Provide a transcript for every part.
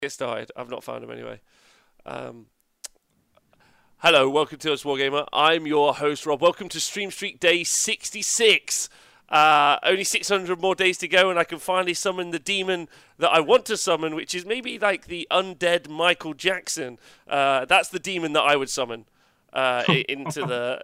Get started. I've not found him anyway. Um, Hello, welcome to us, Wargamer. I'm your host, Rob. Welcome to Stream Streak Day 66. Only 600 more days to go, and I can finally summon the demon that I want to summon, which is maybe like the undead Michael Jackson. That's the demon that I would summon into the.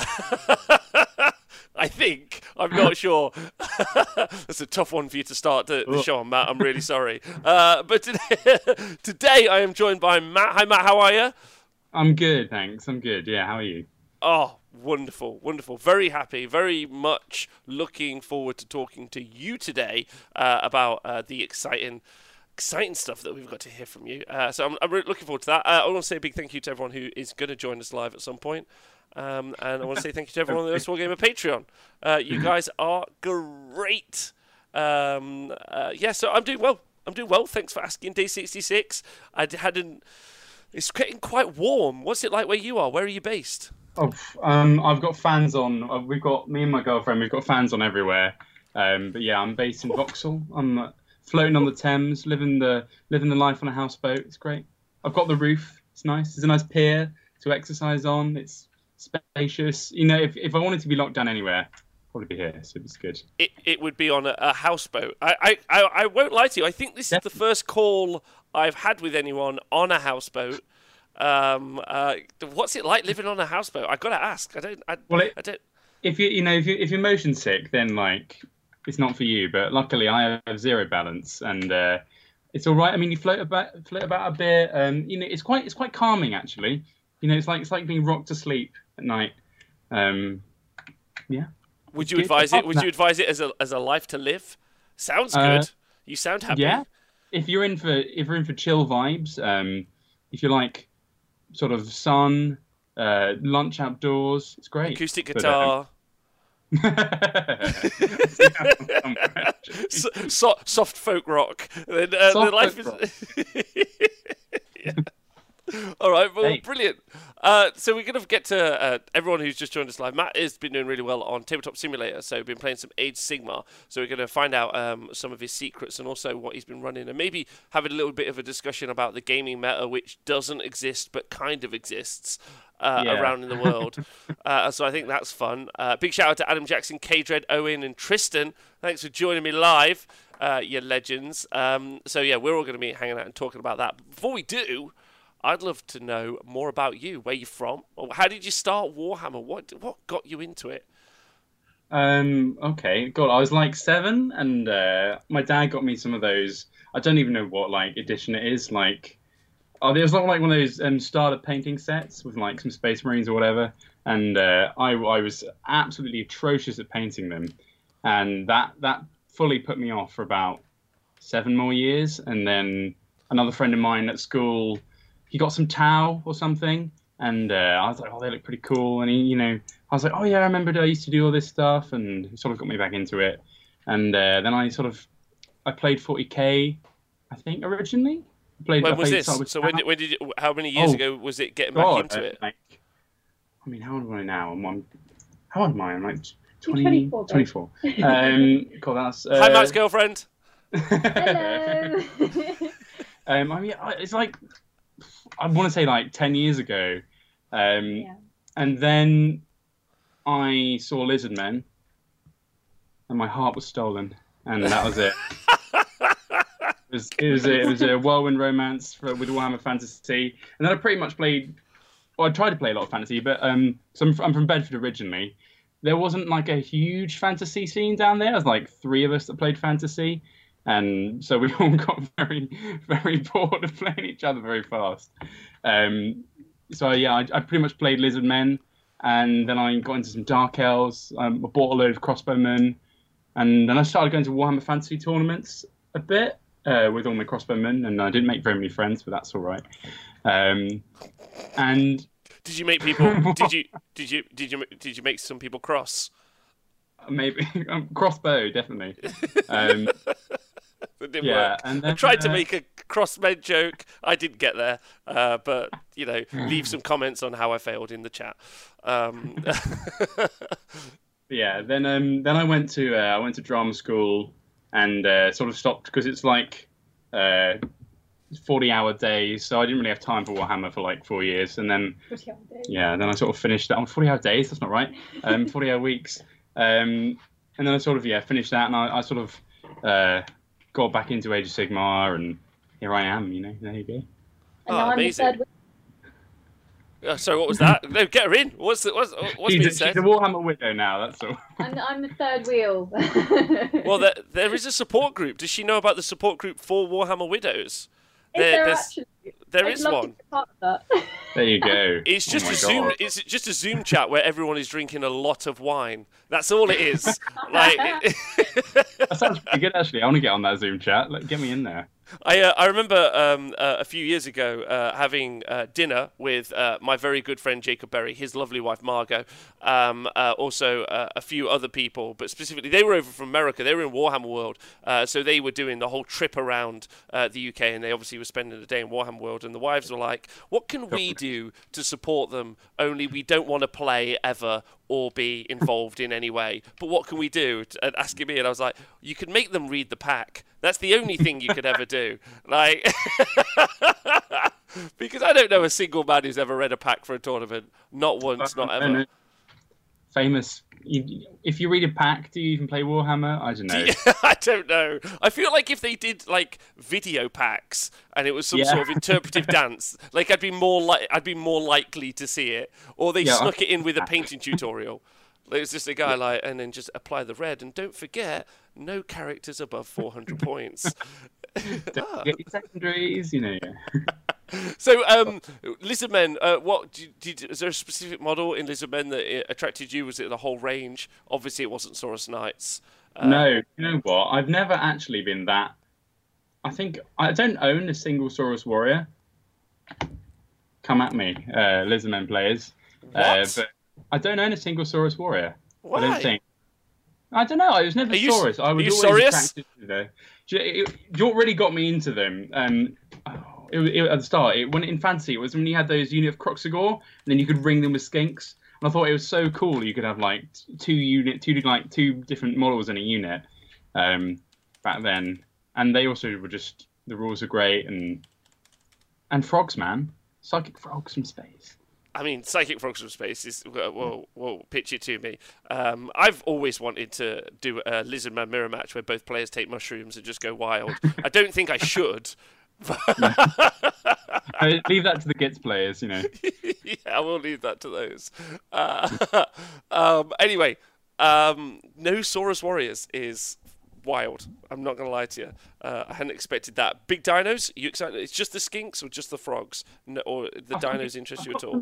I think. I'm not sure. That's a tough one for you to start the show on, Matt. I'm really sorry. But today I am joined by Matt. Hi, Matt. How are you? I'm good, thanks. I'm good. Yeah, how are you? Oh, wonderful, wonderful. Very happy, very much looking forward to talking to you today about the exciting stuff that we've got to hear from you. So I'm really looking forward to that. I want to say a big thank you to everyone who is going to join us live at some point. And I want to say thank you to everyone on the Us Wargamer Patreon. You guys are great. Yeah, so I'm doing well. Thanks for asking. Day 66. It's getting quite warm. What's it like where you are? Where are you based? Oh, I've got fans on. We've got me and my girlfriend. We've got fans on everywhere. But yeah, I'm based in Vauxhall. I'm floating on the Thames, living the life on a houseboat. It's great. I've got the roof. It's nice. There's a nice pier to exercise on. It's spacious. You know, if I wanted to be locked down anywhere, I'd probably be here. So it's good. It would be on a houseboat. I won't lie to you. I think this is the first call I've had with anyone on a houseboat. What's it like living on a houseboat? I gotta ask. I don't. If you're motion sick, then like it's not for you. But luckily, I have zero balance, and it's all right. I mean, you float about a bit. It's quite calming actually. You know, it's like being rocked to sleep at night. Yeah. Would you advise it? Would you advise it as a life to live? Sounds good. You sound happy. Yeah. If you're in for chill vibes, if you like sort of sun, lunch outdoors, it's great. Acoustic guitar. Soft folk rock. Then the life is. Yeah. All right, well, brilliant. So we're going to get to everyone who's just joined us live. Matt has been doing really well on Tabletop Simulator, so been playing some Age Sigmar. So we're going to find out some of his secrets and also what he's been running, and maybe having a little bit of a discussion about the gaming meta, which doesn't exist but kind of exists around in the world. So I think that's fun. Big shout out to Adam Jackson, K-Dread, Owen, and Tristan. Thanks for joining me live, you legends. So yeah, we're all going to be hanging out and talking about that. But before we do, I'd love to know more about you. Where you're from? Or how did you start Warhammer? What got you into it? Okay. God, I was like 7, and my dad got me some of those. I don't even know what like edition it is. Like, oh, it was like one of those starter painting sets with like some Space Marines or whatever. And I was absolutely atrocious at painting them, and that fully put me off for about 7 more years. And then another friend of mine at school, he got some Tau or something, and I was like, oh, they look pretty cool. And I was like, oh yeah, I remembered I used to do all this stuff, and he sort of got me back into it. And then I played 40k, I think originally. When was this? So when did you, how many years ago was it getting back into it? I mean, how old am I now? How old am I? I'm like 20, 24. Cool, that's. Hi, Matt's girlfriend. Hello. I mean, it's like, I want to say like 10 years ago. And then I saw Lizard Men, and my heart was stolen, and that was it. It was a whirlwind romance with Warhammer Fantasy, and then I pretty much played. Well, I tried to play a lot of fantasy, but so I'm from Bedford originally. There wasn't like a huge fantasy scene down there. There's like 3 of us that played fantasy, and so we all got very, very bored of playing each other very fast. So yeah, I pretty much played Lizard Men, and then I got into some Dark Elves. I bought a load of Crossbowmen, and then I started going to Warhammer Fantasy tournaments a bit with all my Crossbowmen, and I didn't make very many friends, but that's all right. And did you make people? Did you make some people cross? Maybe crossbow, definitely. It didn't work. And then, I tried to make a crossmed joke. I didn't get there, but leave some comments on how I failed in the chat. Yeah. Then I went to drama school and sort of stopped because it's like 40-hour days, so I didn't really have time for Warhammer for like 4 years, and then 40 hour days. yeah, then I sort of finished that on 40-hour days. That's not right. 40-hour weeks, and then I sort of finished that, and I sort of got back into Age of Sigmar, and here I am. You know, there you go. And now I'm the amazing. third. Sorry, what was that? No, get her in. What's being She's said? a Warhammer widow now. That's all. I'm the third wheel. Well, there is a support group. Does she know about the support group for Warhammer Widows? There is one. There you go. It's just Oh my a Zoom. God. It's just a Zoom chat where everyone is drinking a lot of wine. That's all it is. Like, That sounds pretty good, actually. I want to get on that Zoom chat. Get me in there. I remember a few years ago having dinner with my very good friend Jacob Berry, his lovely wife Margot, also a few other people, but specifically they were over from America. They were in Warhammer World, so they were doing the whole trip around the UK, and they obviously were spending the day in Warhammer World. And the wives were like, "What can we do to support them? Only we don't want to play ever or be involved in any way. But what can we do?" And asking me, and I was like, "You could make them read the pack. That's the only thing you could ever do." Like, because I don't know a single man who's ever read a pack for a tournament. Not once, not ever. Famous. If you read a pack, do you even play Warhammer? I don't know. I don't know. I feel like if they did like video packs and it was some sort of interpretive dance, like I'd be more likely to see it. Or they snuck it in with a painting tutorial. It's just a guy like, and then just apply the red, and don't forget, no characters above 400 points. Don't get your secondaries, you know. So, Lizardmen, is there a specific model in Lizardmen that attracted you? Was it the whole range? Obviously, it wasn't Saurus Knights. No, you know what? I've never actually been that. I think I don't own a single Saurus Warrior. Come at me, Lizardmen players. What? But I don't own a single Saurus Warrior. Why? I don't think. I don't know. I was never Saurus. I was always Saurius? attracted to them. What really got me into them? At the start, when in Fantasy, it was when you had those unit of Kroxigor, and then you could ring them with Skinks. And I thought it was so cool. You could have like two different models in a unit back then, and they also were just the rules are great and frogs, man, psychic frogs from space. I mean, Psychic Frogs from Space is, well, pitch it to me. I've always wanted to do a Lizardman mirror match where both players take mushrooms and just go wild. I don't think I should. Leave that to the Gits players, you know. Yeah, I will leave that to those. Anyway, no Saurus Warriors is wild. I'm not going to lie to you. I hadn't expected that. Big dinos? Are you excited? It's just the skinks or just the frogs? No, or the dinos interest you at all?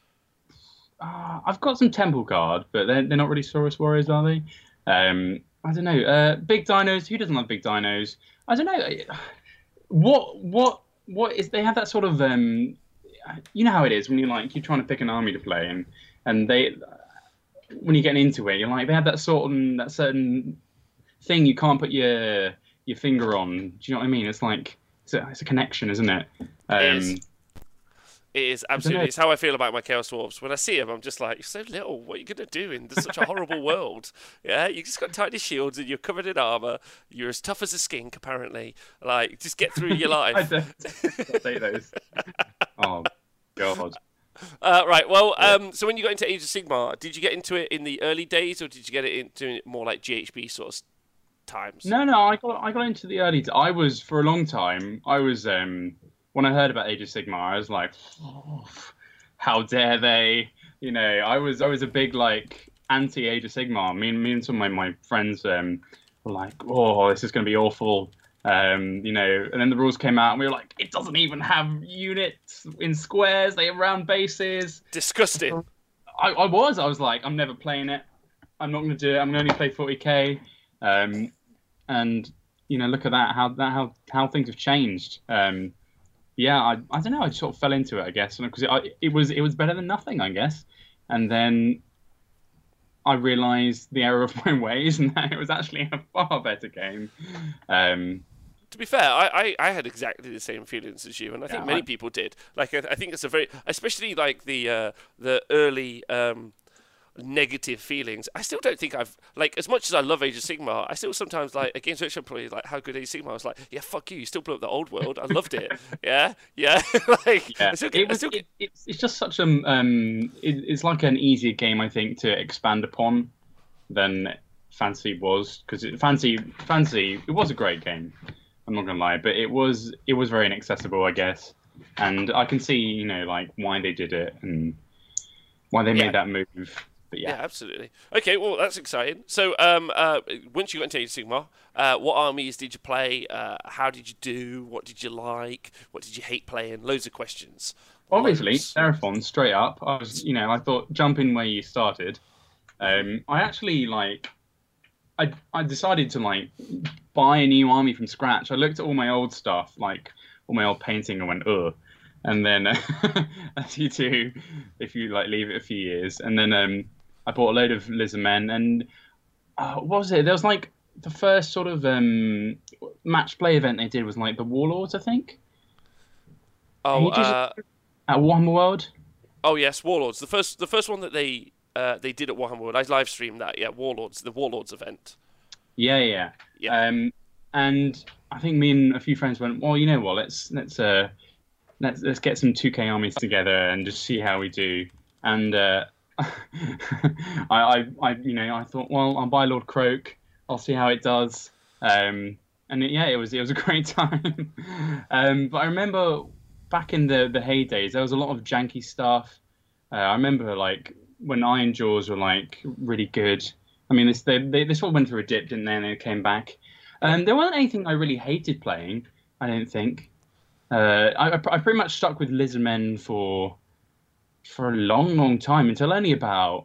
I've got some Temple Guard, but they're not really Saurus Warriors, are they? I don't know. Big dinos. Who doesn't love big dinos? I don't know. What is? They have that sort of you know how it is when you're trying to pick an army to play, and they when you're getting into it, you're like they have that certain thing you can't put your finger on. Do you know what I mean? It's like it's a connection, isn't it? It is absolutely. It's how I feel about my Chaos Dwarves. When I see them, I'm just like, you're so little. What are you going to do in such a horrible world? Yeah, you just got tiny shields and you're covered in armor. You're as tough as a skink, apparently. Like, just get through your life. I don't say those. Oh, God. Right, well, so when you got into Age of Sigmar, did you get into it in the early days, or did you get into it more like GHB sort of times? No, I got into the early. I was for a long time. I was when I heard about Age of Sigmar, I was like, oh, how dare they? You know, I was a big like anti Age of Sigmar. Me and some of my friends were like, oh, this is going to be awful. You know, and then the rules came out, and we were like, it doesn't even have units in squares. They have round bases. Disgusting. I was like, I'm never playing it. I'm not going to do it. I'm going to only play 40k. And you know, look at that. How things have changed. Yeah, I don't know. I just sort of fell into it, I guess, because it was better than nothing, I guess. And then I realised the error of my ways, and that it was actually a far better game. To be fair, I had exactly the same feelings as you, and I think many people did. Like, I think it's a very, especially like the early negative feelings. I still don't think I've, like, as much as I love Age of Sigmar, I still sometimes, like, against which I'm probably like, how good Age of Sigmar? I was like, yeah, fuck you still blew up the old world. I loved it. Yeah. Like, yeah. It's just such it's like an easier game, I think, to expand upon than Fantasy was, because Fantasy it was a great game. I'm not gonna lie, but it was very inaccessible, I guess, and I can see, you know, like, why they did it and why they made that move. But yeah, absolutely. Okay, well, that's exciting. So, once you got into Age of Sigmar, what armies did you play? How did you do? What did you like? What did you hate playing? Loads of questions. Obviously, Seraphon, straight up. I thought, jump in where you started. I actually, like, I decided to, like, buy a new army from scratch. I looked at all my old stuff, like all my old painting, and went, ugh. And then, as you do, if you, like, leave it a few years, and then I bought a load of Lizardmen, and what was it? There was, like, the first sort of match play event they did was, like, the Warlords, I think. Oh, at Warhammer World. Oh yes, Warlords. The first one that they did at Warhammer World. I live streamed that. Yeah, Warlords, the Warlords event. Yeah. And I think me and a few friends went, well, you know what? Let's get some 2K armies together and just see how we do. And I thought, well, I'll buy Lord Croak. I'll see how it does. It was a great time. But I remember back in the heydays, there was a lot of janky stuff. I remember, like, when Iron Jaws were, like, really good. I mean, they sort of went through a dip, didn't they? And they came back. There wasn't anything I really hated playing, I don't think. I pretty much stuck with Lizardmen for a long time, until only about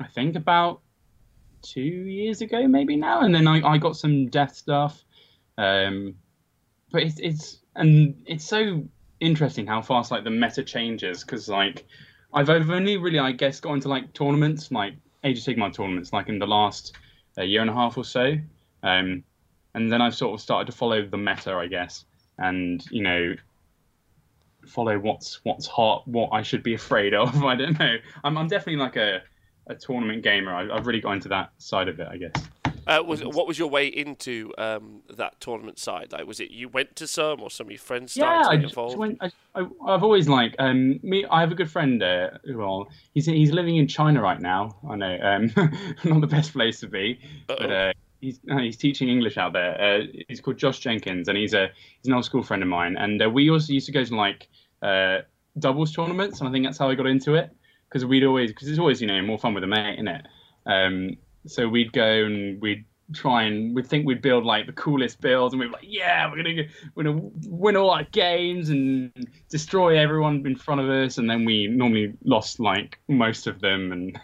2 years ago, maybe now. And then I got some Death stuff. But it's so interesting how fast, like, the meta changes, because, like, I've only really, I guess, got into, like, tournaments, like Age of Sigmar tournaments, like, in the last year and a half or so. And then I've sort of started to follow the meta, I guess, and, you know, follow what's hot, what I should be afraid of. I don't know. I'm definitely, like, a tournament gamer. I've really got into that side of it, I guess. What was your way into that tournament side? Like, was it you went to some, or some of your friends started to get involved? I've always, like, I have a good friend he's living in China right now. I know, not the best place to be, but he's teaching English out there. He's called Josh Jenkins, and he's an old school friend of mine. And we also used to go to, like, doubles tournaments, and I think that's how I got into it, because it's always, you know, more fun with a mate, isn't it? So we'd go and we'd think we'd build, like, the coolest builds, and we'd be like, yeah, we're gonna win all our games and destroy everyone in front of us, and then we normally lost, like, most of them, and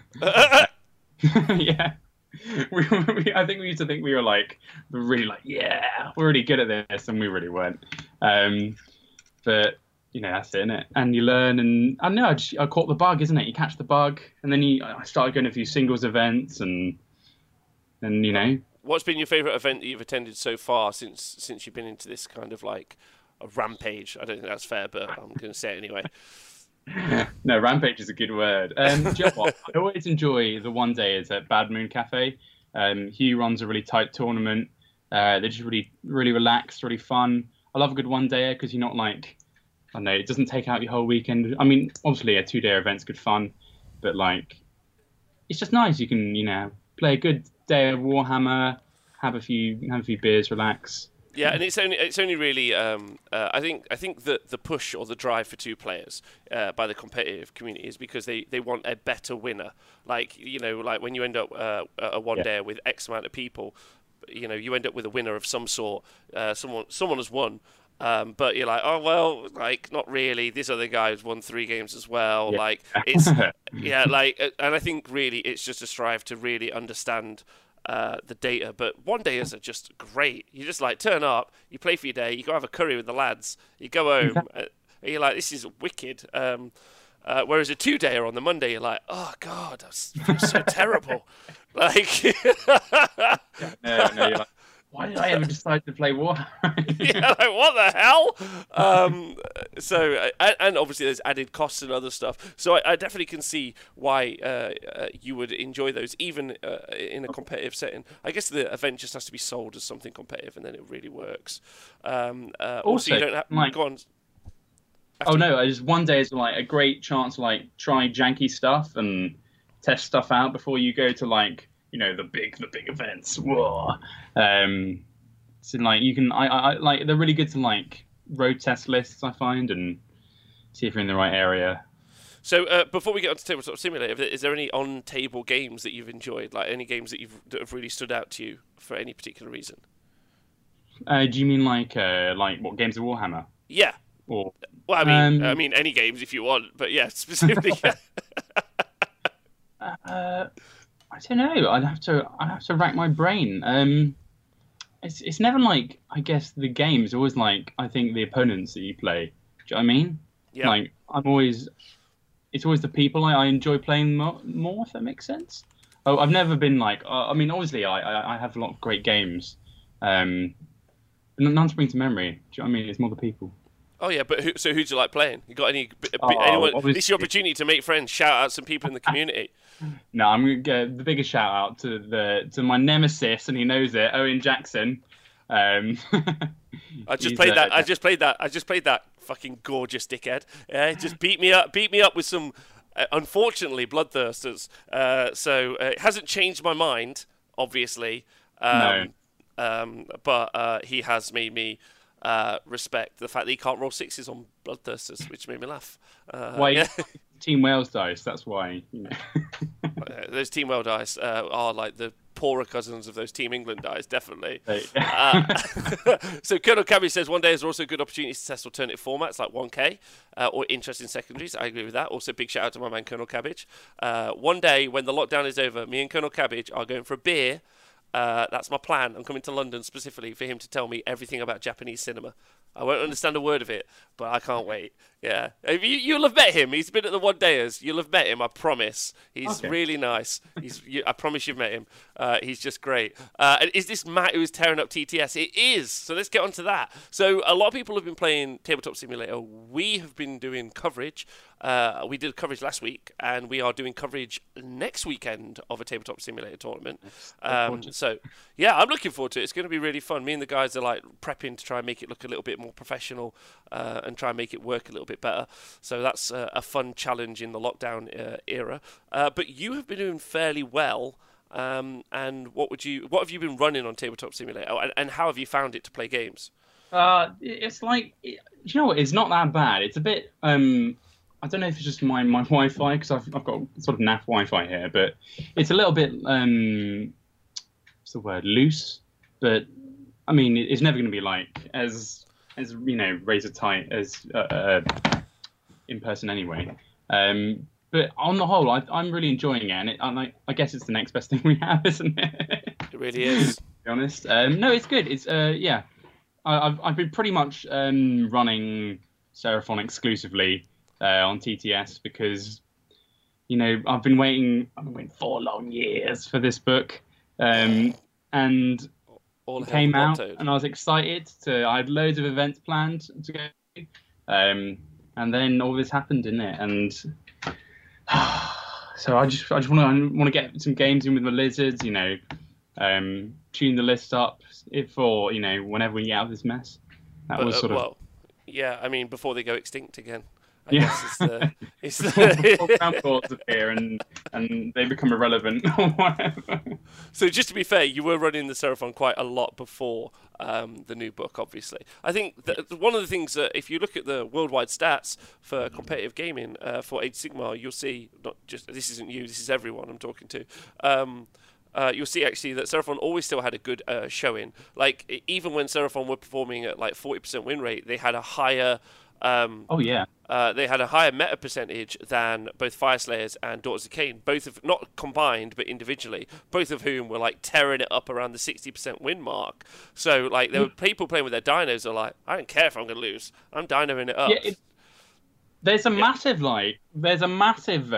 yeah. I think we used to think we were, like, really, like, yeah, we're really good at this, and we really weren't. But, you know, that's it, innit? And you learn, and I don't know, I caught the bug, isn't it? You catch the bug, and then I started going to a few singles events, and you know. What's been your favourite event that you've attended so far since you've been into this kind of, like, a rampage? I don't think that's fair, but I'm going to say it anyway. No, rampage is a good word. Do you know what? I always enjoy the one dayers at Bad Moon Cafe. Hugh runs a really tight tournament. They're just really, really relaxed, really fun. I love a good one dayer because you're not, like, I don't know, it doesn't take out your whole weekend. I mean, obviously a 2-day event's good fun, but, like, it's just nice. You can, you know, play a good day of Warhammer, have a few beers, relax. Yeah, and it's only really I think that the push or the drive for 2 players by the competitive community is because they want a better winner. Like, you know, like when you end up a one day with X amount of people, you know, you end up with a winner of some sort. Someone has won. But you're like, oh well, like, not really. This other guy has won 3 games as well. Yeah. Like, it's and I think really it's just a strive to really understand the data. But one dayers are just great. You just, like, turn up, you play for your day, you go have a curry with the lads, you go home, and you're like, this is wicked. Whereas a 2-dayer on the Monday, you're like, oh god, that feels so terrible. Like, no, you're like, why did I ever decide to play Warhammer? Yeah, like what the hell? So and obviously there's added costs and other stuff. So I definitely can see why you would enjoy those, even in a competitive setting. I guess the event just has to be sold as something competitive, and then it really works. Also, you don't have go on. Oh no! Just one day is like a great chance to like try janky stuff and test stuff out before you go to like the big events. Whoa. So like you can I like they're really good to like road test lists, I find, and see if you're in the right area. So before we get on to Tabletop Simulator, is there any on-table games that you've enjoyed, like any games that have really stood out to you for any particular reason? Do you mean like what games of Warhammer? Yeah. Or well, I mean any games if you want, but yeah, specifically. I don't know. I'd have to rack my brain. It's never like, I guess, the game. It's always like, I think the opponents that you play. Do you know what I mean? Yeah. Like it's always the people I enjoy playing more, if that makes sense. Oh, I've never been like. I mean, obviously, I have a lot of great games. But none spring to memory. Do you know what I mean? It's more the people. Oh yeah, but who do you like playing? You got anyone? It's your opportunity to make friends. Shout out some people in the community. No, I'm gonna get the biggest shout out to my nemesis, and he knows it, Owen Jackson. I just played that fucking gorgeous dickhead. Yeah, just beat me up with some unfortunately bloodthirsters. So it hasn't changed my mind, obviously. No. But he has made me respect the fact that he can't roll sixes on bloodthirsters, which made me laugh. Yeah. Team Wales dice, that's why. Those Team Wales dice are like the poorer cousins of those Team England dice, definitely. So Colonel Cabbage says one day is also a good opportunity to test alternative formats like 1K or interesting secondaries. I agree with that. Also, big shout out to my man Colonel Cabbage. One day when the lockdown is over, me and Colonel Cabbage are going for a beer. That's my plan. I'm coming to London specifically for him to tell me everything about Japanese cinema. I won't understand a word of it, but I can't wait. Yeah, you'll have met him. He's been at the one dayers. You'll have met him. I promise. He's really nice. I promise you've met him. He's just great. And is this Matt who is tearing up TTS? It is. So let's get on to that. So a lot of people have been playing Tabletop Simulator. We have been doing coverage. We did coverage last week, and we are doing coverage next weekend of a Tabletop Simulator tournament. So yeah, I'm looking forward to it. It's going to be really fun. Me and the guys are like prepping to try and make it look a little bit more professional and try and make it work a little bit better. So that's a fun challenge in the lockdown era. But you have been doing fairly well. And what have you been running on Tabletop Simulator, and how have you found it to play games? It's like, you know what? It's not that bad. It's a bit. I don't know if it's just my Wi-Fi, because I've got sort of naff Wi-Fi here, but it's a little bit what's the word, loose. But I mean, it's never going to be like as razor tight as in person anyway. But on the whole, I'm really enjoying it, and I guess it's the next best thing we have, isn't it? It really is. To be honest, no, it's good. It's yeah, I've been pretty much running Seraphon exclusively on TTS because I've been waiting 4 long years for this book, and it came out, and I was excited. I had loads of events planned to go, and then all this happened, didn't it? And so I just want to get some games in with my lizards, tune the list up for whenever we get out of this mess. That was sort of. Well, yeah, I mean before they go extinct again. I guess it's the ground thoughts appear and they become irrelevant or whatever. So just to be fair, you were running the Seraphon quite a lot before the new book, obviously. I think one of the things that if you look at the worldwide stats for competitive gaming for Age of Sigmar, you'll see, not just, this isn't you, this is everyone I'm talking to, you'll see actually that Seraphon always still had a good showing. Like, even when Seraphon were performing at like 40% win rate, they had a higher... they had a higher meta percentage than both Fyreslayers and Daughters of Khaine, both of not combined but individually, both of whom were like tearing it up around the 60% win mark. So like there were people playing with their dinos that are like, I don't care if I'm going to lose, I'm dinoing it up. Yeah, there's a massive following. Like,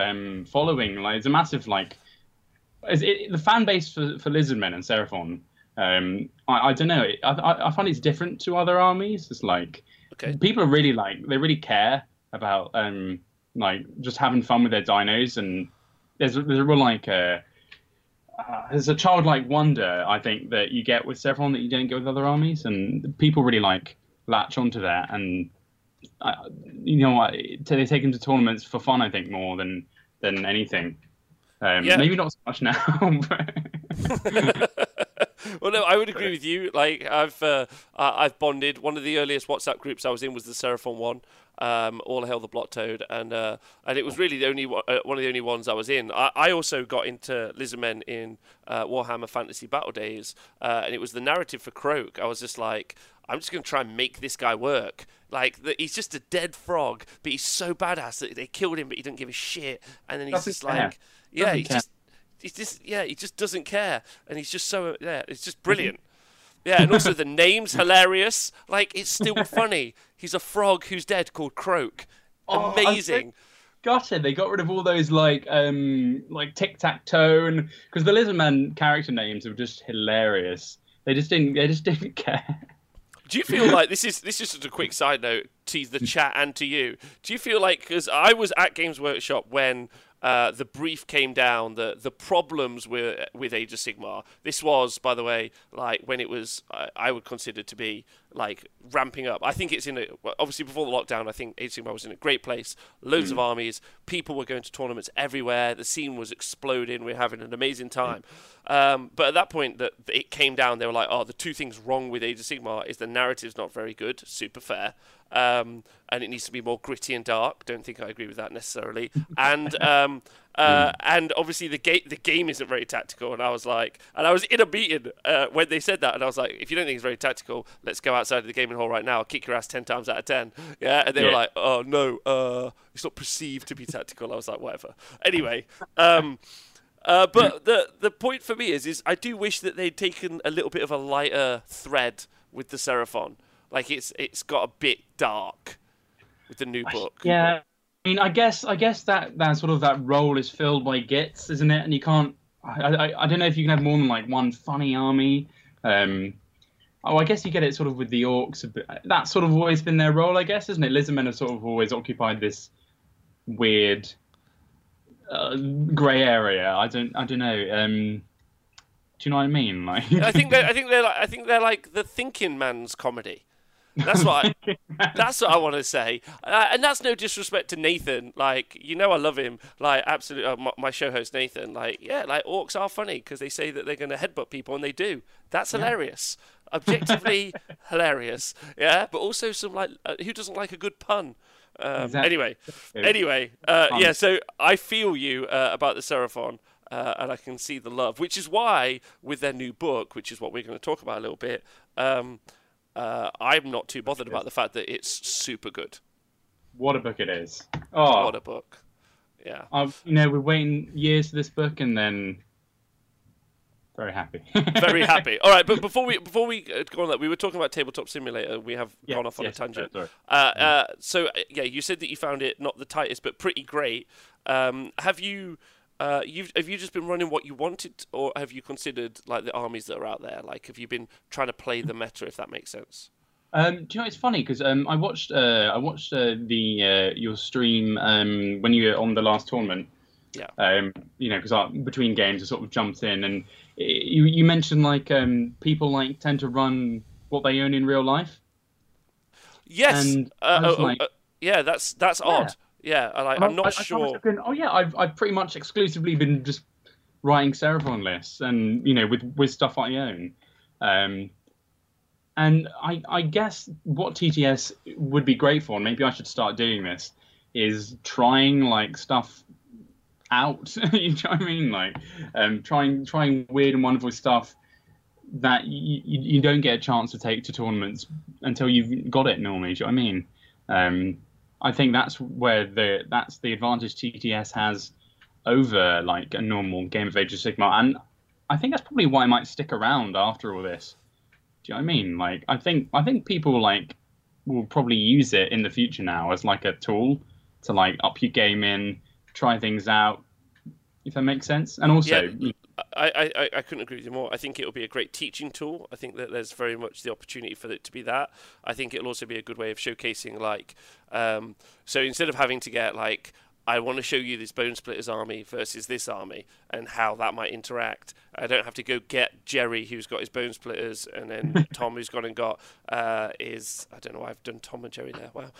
there's a massive the fan base for Lizardmen and Seraphon I don't know. I find it's different to other armies. It's like people are really they really care about like just having fun with their dinos, and there's a real there's a childlike wonder, I think, that you get with Severon that you don't get with other armies, and people really latch onto that, and they take them to tournaments for fun, I think, more than anything. Maybe not so much now. Well, no, I would agree with you. Like, I've bonded. One of the earliest WhatsApp groups I was in was the Seraphon one. All Hail the Blot Toad, and it was really the only one of the only ones I was in. I also got into Lizardmen in Warhammer Fantasy Battle Days, and it was the narrative for Croak. I was just like, I'm just going to try and make this guy work. Like, he's just a dead frog, but he's so badass that they killed him, but he didn't give a shit. And then he's just like, he just doesn't care, and he's just so it's just brilliant. Yeah, and also the name's hilarious. Like, it's still funny. He's a frog who's dead called Croak. Amazing. Gotcha. They got rid of all those like tic-tac-toe, and because the Lizardman character names were just hilarious. They just didn't care. Do you feel like this is just a quick side note to the chat and to you? Do you feel like, because I was at Games Workshop when the brief came down, the problems with Age of Sigmar. This was, by the way, like when it was, I would consider to be like ramping up. I think it's obviously before the lockdown, I think Age of Sigmar was in a great place. Loads of armies, people were going to tournaments everywhere. The scene was exploding. We were having an amazing time. But at that point, that it came down, they were like, the two things wrong with Age of Sigmar is the narrative's not very good, super fair. And it needs to be more gritty and dark. Don't think I agree with that necessarily. And obviously the game isn't very tactical. And I was like, and I was in a meeting when they said that, and I was like, if you don't think it's very tactical, let's go outside of the gaming hall right now. I'll kick your ass 10 times out of 10. Yeah, and they were like, oh no, it's not perceived to be tactical. I was like, whatever. Anyway. But the point for me is I do wish that they'd taken a little bit of a lighter thread with the Seraphon. Like, it's got a bit dark with the new book. Yeah, I mean, I guess that sort of that role is filled by Gits, isn't it? And you can't. I don't know if you can have more than like one funny army. I guess you get it sort of with the Orcs. That's sort of always been their role, I guess, isn't it? Lizardmen have sort of always occupied this weird grey area. I don't know. Do you know what I mean? Like, I think they're like the thinking man's comedy. That's what I want to say, and that's no disrespect to Nathan. Like, I love him. Like, absolutely, my show host Nathan. Like, like orcs are funny because they say that they're going to headbutt people, and they do. That's hilarious, objectively hilarious. Yeah, but also some who doesn't like a good pun? Exactly. Anyway, So I feel you about the Seraphon. And I can see the love, which is why with their new book, which is what we're going to talk about a little bit, I'm not too bothered about the fact that it's super good. What a book it is! Oh, what a book! Yeah, we're waiting years for this book, and then very happy. Very happy. All right, but before we go on that, we were talking about Tabletop Simulator. We have gone off on a tangent. So you said that you found it not the tightest, but pretty great. Have you? Have you just been running what you wanted, or have you considered like the armies that are out there? Like, have you been trying to play the meta, if that makes sense? Do you know, it's funny because I watched your stream when you were on the last tournament. Yeah. Because between games I sort of jumped in, and you mentioned like people tend to run what they own in real life. Yes. And that's odd. Yeah, I'm not sure. I've pretty much exclusively been just writing Seraphon lists, and with stuff I own, and I guess what TTS would be great for, and maybe I should start doing this, is trying like stuff out. You know what I mean? Like, trying weird and wonderful stuff that you don't get a chance to take to tournaments until you've got it normally. Do you know what I mean? I think that's where that's the advantage TTS has over like a normal game of Age of Sigmar, and I think that's probably why I might stick around after all this. Do you know what I mean? Like, I think people will probably use it in the future now as like a tool to like up your game in, try things out, if that makes sense. And also, I couldn't agree with you more. I think it'll be a great teaching tool. I think that there's very much the opportunity for it to be that. I think it'll also be a good way of showcasing, like, so instead of having to get, like, I want to show you this Bone Splitters army versus this army and how that might interact. I don't have to go get Jerry, who's got his Bone Splitters, and then Tom, who's gone and got I don't know why I've done Tom and Jerry there. Wow.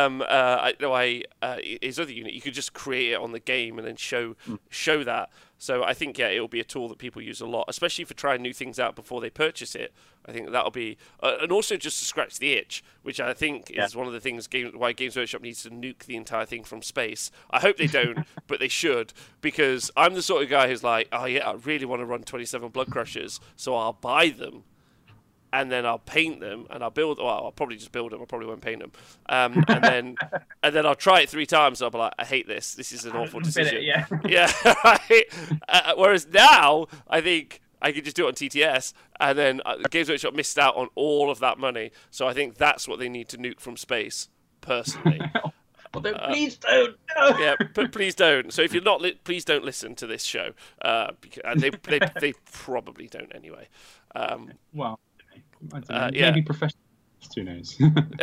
His other unit. You could just create it on the game and then show that. So I think, yeah, it'll be a tool that people use a lot, especially for trying new things out before they purchase it. I think that'll be, and also just to scratch the itch, which I think is one of the things why Games Workshop needs to nuke the entire thing from space. I hope they don't, but they should, because I'm the sort of guy who's like, oh yeah, I really want to run 27 Blood Crushers, so I'll buy them, and then I'll paint them, and I'll build. Well, I'll probably just build them. I probably won't paint them, and then I'll try it 3 times. And I'll be like, I hate this. This is an awful decision. Yeah. Right? Whereas now, I think I could just do it on TTS, and then Games Workshop missed out on all of that money. So I think that's what they need to nuke from space, personally. Although, please don't. No. Yeah, but please don't. So if you're not, please don't listen to this show. And they probably don't anyway. Well, I don't know. Maybe professionals. Who knows?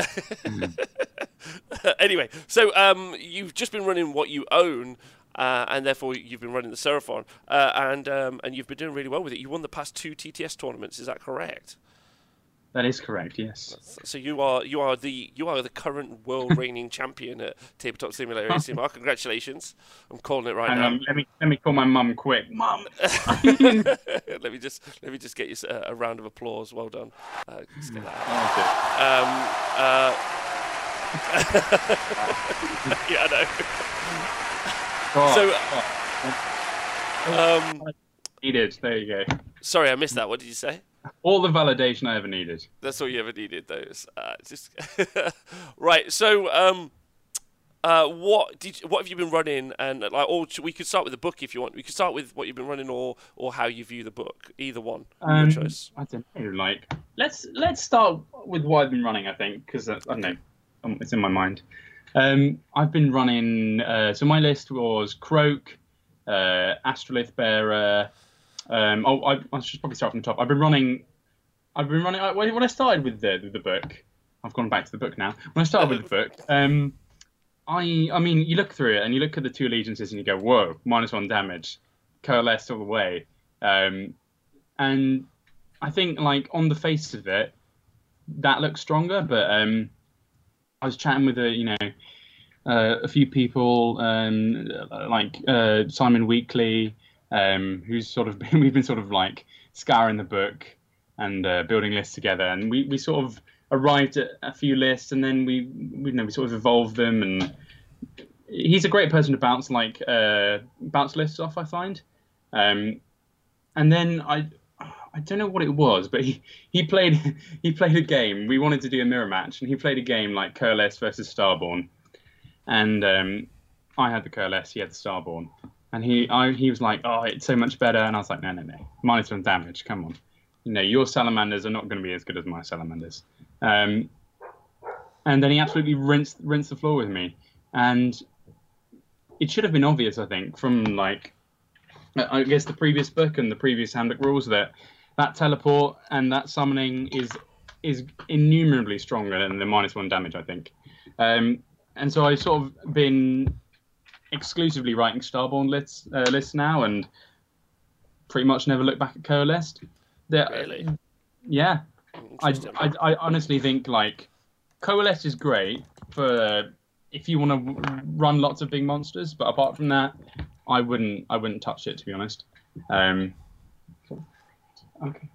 Anyway, so you've just been running what you own. And therefore, you've been running the Seraphon, and you've been doing really well with it. You won the past 2 TTS tournaments. Is that correct? That is correct. Yes. So you are the current world reigning champion at Tabletop Simulator ACMR. Congratulations! I'm calling it right now. Let me call my mum quick. Mum. let me just get you a round of applause. Well done. Just get that out. Yeah, I know. Needed. There you go. Sorry, I missed that. What did you say? All the validation I ever needed. That's all you ever needed, those. Just right. So, what have you been running? And or we could start with the book if you want. We could start with what you've been running, or how you view the book. Either one, your choice. I don't know. Like, let's start with what I've been running. I think because I don't know, it's in my mind. I've been running. So my list was Croak, Astrolith Bearer. I should probably start from the top. I've been running. When I started with the book, I've gone back to the book now. When I started with the book, I mean, you look through it and you look at the 2 allegiances and you go, whoa, -1 damage, coalesced all the way. And I think, like, on the face of it, that looks stronger. But I was chatting with a few people, like Simon Weekly. Who's sort of we've been sort of like scouring the book and building lists together, and we sort of arrived at a few lists, and then we sort of evolved them. And he's a great person to bounce lists off, I find. And then I don't know what it was, but he played a game. We wanted to do a mirror match, and he played a game like Coalesce versus Starborn, and I had the Coalesce, he had the Starborn. And he was like, oh, it's so much better. And I was like, no. -1 damage, come on. Your salamanders are not going to be as good as my salamanders. And then he absolutely rinsed the floor with me. And it should have been obvious, I think, from, like, I guess the previous book and the previous handbook rules that teleport and that summoning is innumerably stronger than the -1 damage, I think. And so I've sort of been exclusively writing Starborn lists now, and pretty much never look back at Coalesced. Really? Yeah. I honestly think, like, Coalesced is great for if you want to run lots of big monsters, but apart from that, I wouldn't touch it, to be honest. Okay.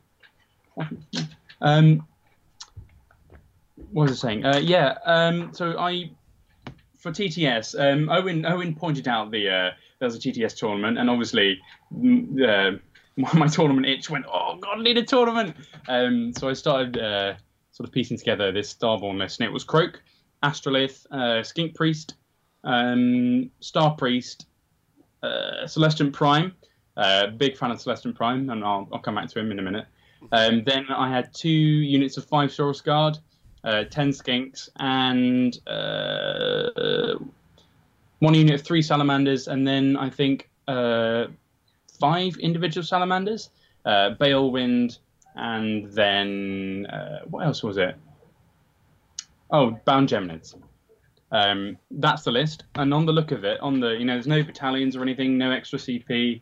What was I saying? So for TTS, Owen pointed out there was a TTS tournament, and obviously my tournament itch went, oh god, I need a tournament. So I started sort of piecing together this Starborn list, and it was Croak, Astrolith, Skink Priest, Star Priest, Celestant Prime. Big fan of Celestant Prime, and I'll come back to him in a minute. Then I had 2 units of 5 Saurus Guard, 10 Skinks, and 1 unit of 3 Salamanders, and then I think 5 5 individual salamanders, Balewind, and then what else was it? Oh, Bound Geminids. That's the list, and on the look of it, there's no battalions or anything, no extra CP.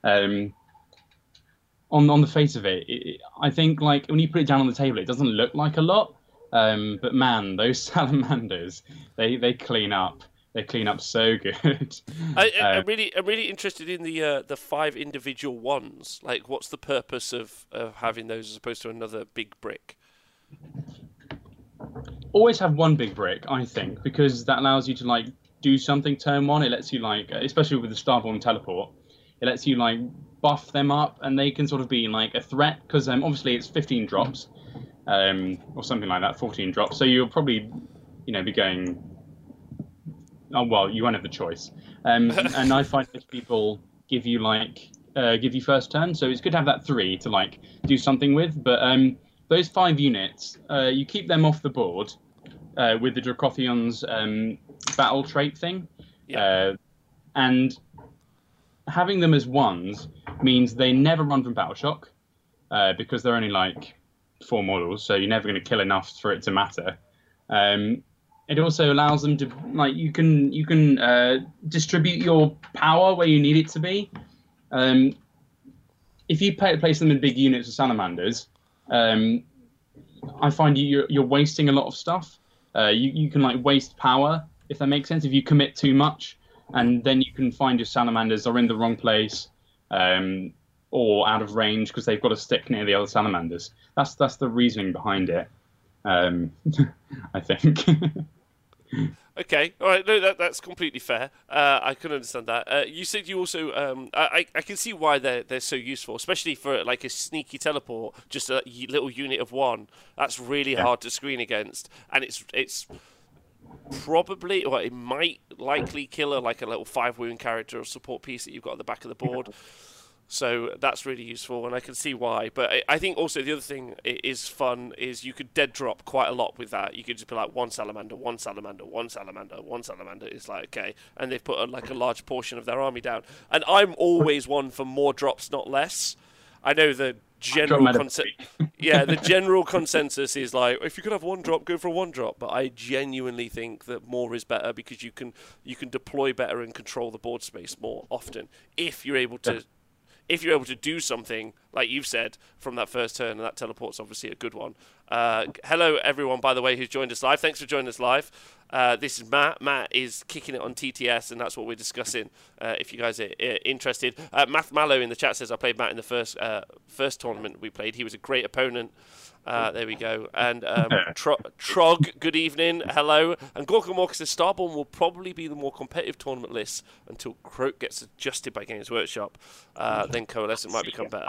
On the face of it, I think like when you put it down on the table, it doesn't look like a lot. But man, those salamanders, they clean up. They clean up so good. I'm really interested in the 5 individual ones. Like, what's the purpose of having those as opposed to another big brick? Always have one big brick, I think, because that allows you to like do something turn 1. It lets you like, especially with the Starborn teleport, it lets you like buff them up, and they can sort of be like a threat because obviously it's 15 drops, or something like that, 14 drops. So you'll probably, be going. Oh well, you won't have the choice. And I find most people give you first turn, so it's good to have that 3 to like do something with. But those 5 units, you keep them off the board with the Dracothions battle trait thing, and having them as 1s means they never run from Battle Shock because they're only like 4 models, so you're never going to kill enough for it to matter. It also allows them to like you can distribute your power where you need it to be. If you place them in big units of salamanders, I find you're wasting a lot of stuff. You can like waste power, if that makes sense, if you commit too much, and then you can find your salamanders are in the wrong place or out of range because they've got to stick near the other salamanders. That's the reasoning behind it. I think. Okay, all right. No, that's completely fair. I can understand that. You said you also. I can see why they're so useful, especially for like a sneaky teleport, just a little unit of 1. That's really hard to screen against, and it's probably, or it might likely kill a little 5 wound character or support piece that you've got at the back of the board. So that's really useful, and I can see why. But I think also the other thing is fun is you could dead drop quite a lot with that. You could just be like 1 salamander, 1 salamander, 1 salamander, 1 salamander. It's like, okay, and they've put a large portion of their army down. And I'm always one for more drops, not less. I know the general the general consensus is like, if you could have 1 drop, go for a 1 drop. But I genuinely think that more is better because you can deploy better and control the board space more often if you're able to. If you're able to do something, like you've said, from that first turn, and that teleport's obviously a good one. Hello, everyone, by the way, who's joined us live. Thanks for joining us live. This is Matt. Matt is kicking it on TTS, and that's what we're discussing, if you guys are interested. Math Mallow in the chat says, I played Matt in the first tournament we played. He was a great opponent. There we go. And Trog, good evening. Hello. And Gorgon Walker says Starborn will probably be the more competitive tournament list until Croak gets adjusted by Games Workshop. Then Coalescent might become better.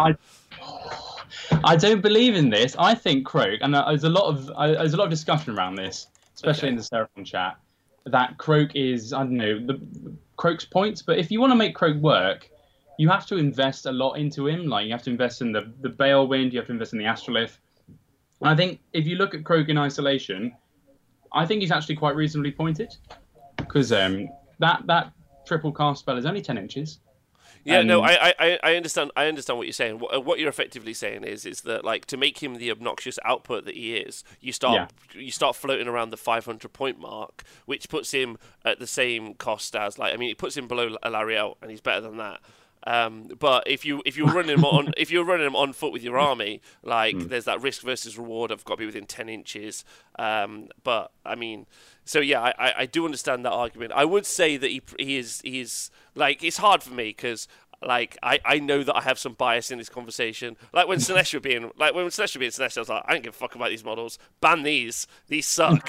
I don't believe in this. I think Croak, and there's a lot of discussion around this, especially in the Seraphon chat, that Croak is, I don't know, Croak's points. But if you want to make Croak work, you have to invest a lot into him. Like you have to invest in the Balewind, you have to invest in the Astrolith. And I think if you look at Croak in isolation, I think he's actually quite reasonably pointed because that triple cast spell is only 10 inches. Yeah, no, I understand. I understand what you're saying. What you're effectively saying is that like to make him the obnoxious output that he is, you start floating around the 500 point mark, which puts him at the same cost as it puts him below Alarielle, and he's better than that. But if you're running him on foot with your army, there's that risk versus reward. I've got to be within 10 inches. But I mean, so yeah, I do understand that argument. I would say that he is like, it's hard for me because I know that I have some bias in this conversation. Like when Slaanesh were being Slaanesh, I was like, I don't give a fuck about these models. Ban these suck.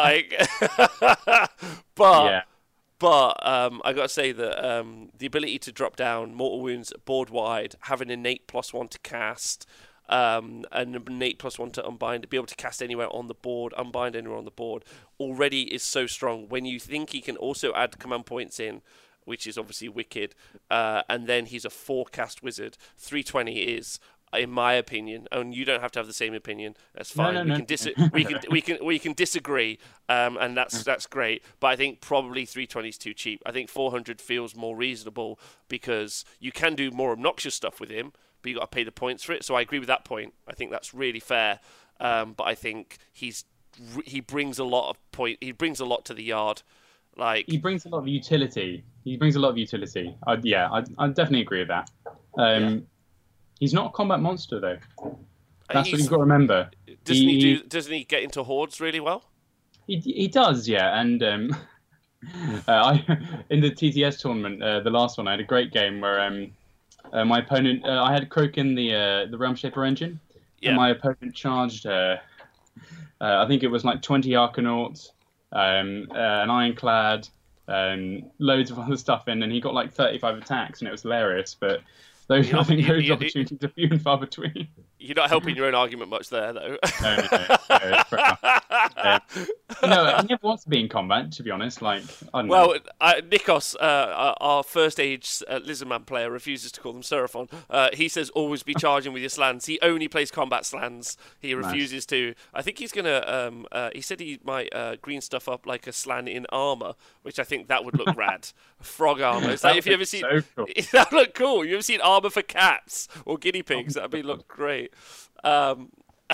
But I got to say that the ability to drop down Mortal Wounds board wide, have an innate +1 to cast, and an innate +1 to unbind, to be able to cast anywhere on the board, unbind anywhere on the board, already is so strong. When you think he can also add command points in, which is obviously wicked, and then he's a 4-cast wizard, 320 is in my opinion, and you don't have to have the same opinion. That's fine. No. We can disagree, and that's great. But I think probably 320 is too cheap. I think 400 feels more reasonable because you can do more obnoxious stuff with him, but you got to pay the points for it. So I agree with that point. I think that's really fair. But I think he brings a lot of point. He brings a lot to the yard. Like he brings a lot of utility. I definitely agree with that. He's not a combat monster though. That's what you've got to remember. Doesn't he get into hordes really well? He does, yeah. And in the TTS tournament, the last one, I had a great game where my opponent, I had Croak in the Realm Shaper engine, and my opponent charged. I think it was like 20 Arcanauts, an Ironclad, loads of other stuff in, and he got like 35 attacks, and it was hilarious. But I think those opportunities are few and far between. You're not helping your own argument much there, though. No, he never wants to be in combat, to be honest. Like, I don't know. Nikos, our first age Lizardman player, refuses to call them Seraphon. He says always be charging with your slants. He only plays combat slants. He refuses to. I think he's gonna. He said he might green stuff up like a slan in armor, which I think that would look rad. Frog armor. It's like if you ever seen that would look cool. You ever seen armor for cats or guinea pigs? That'd look great. Oh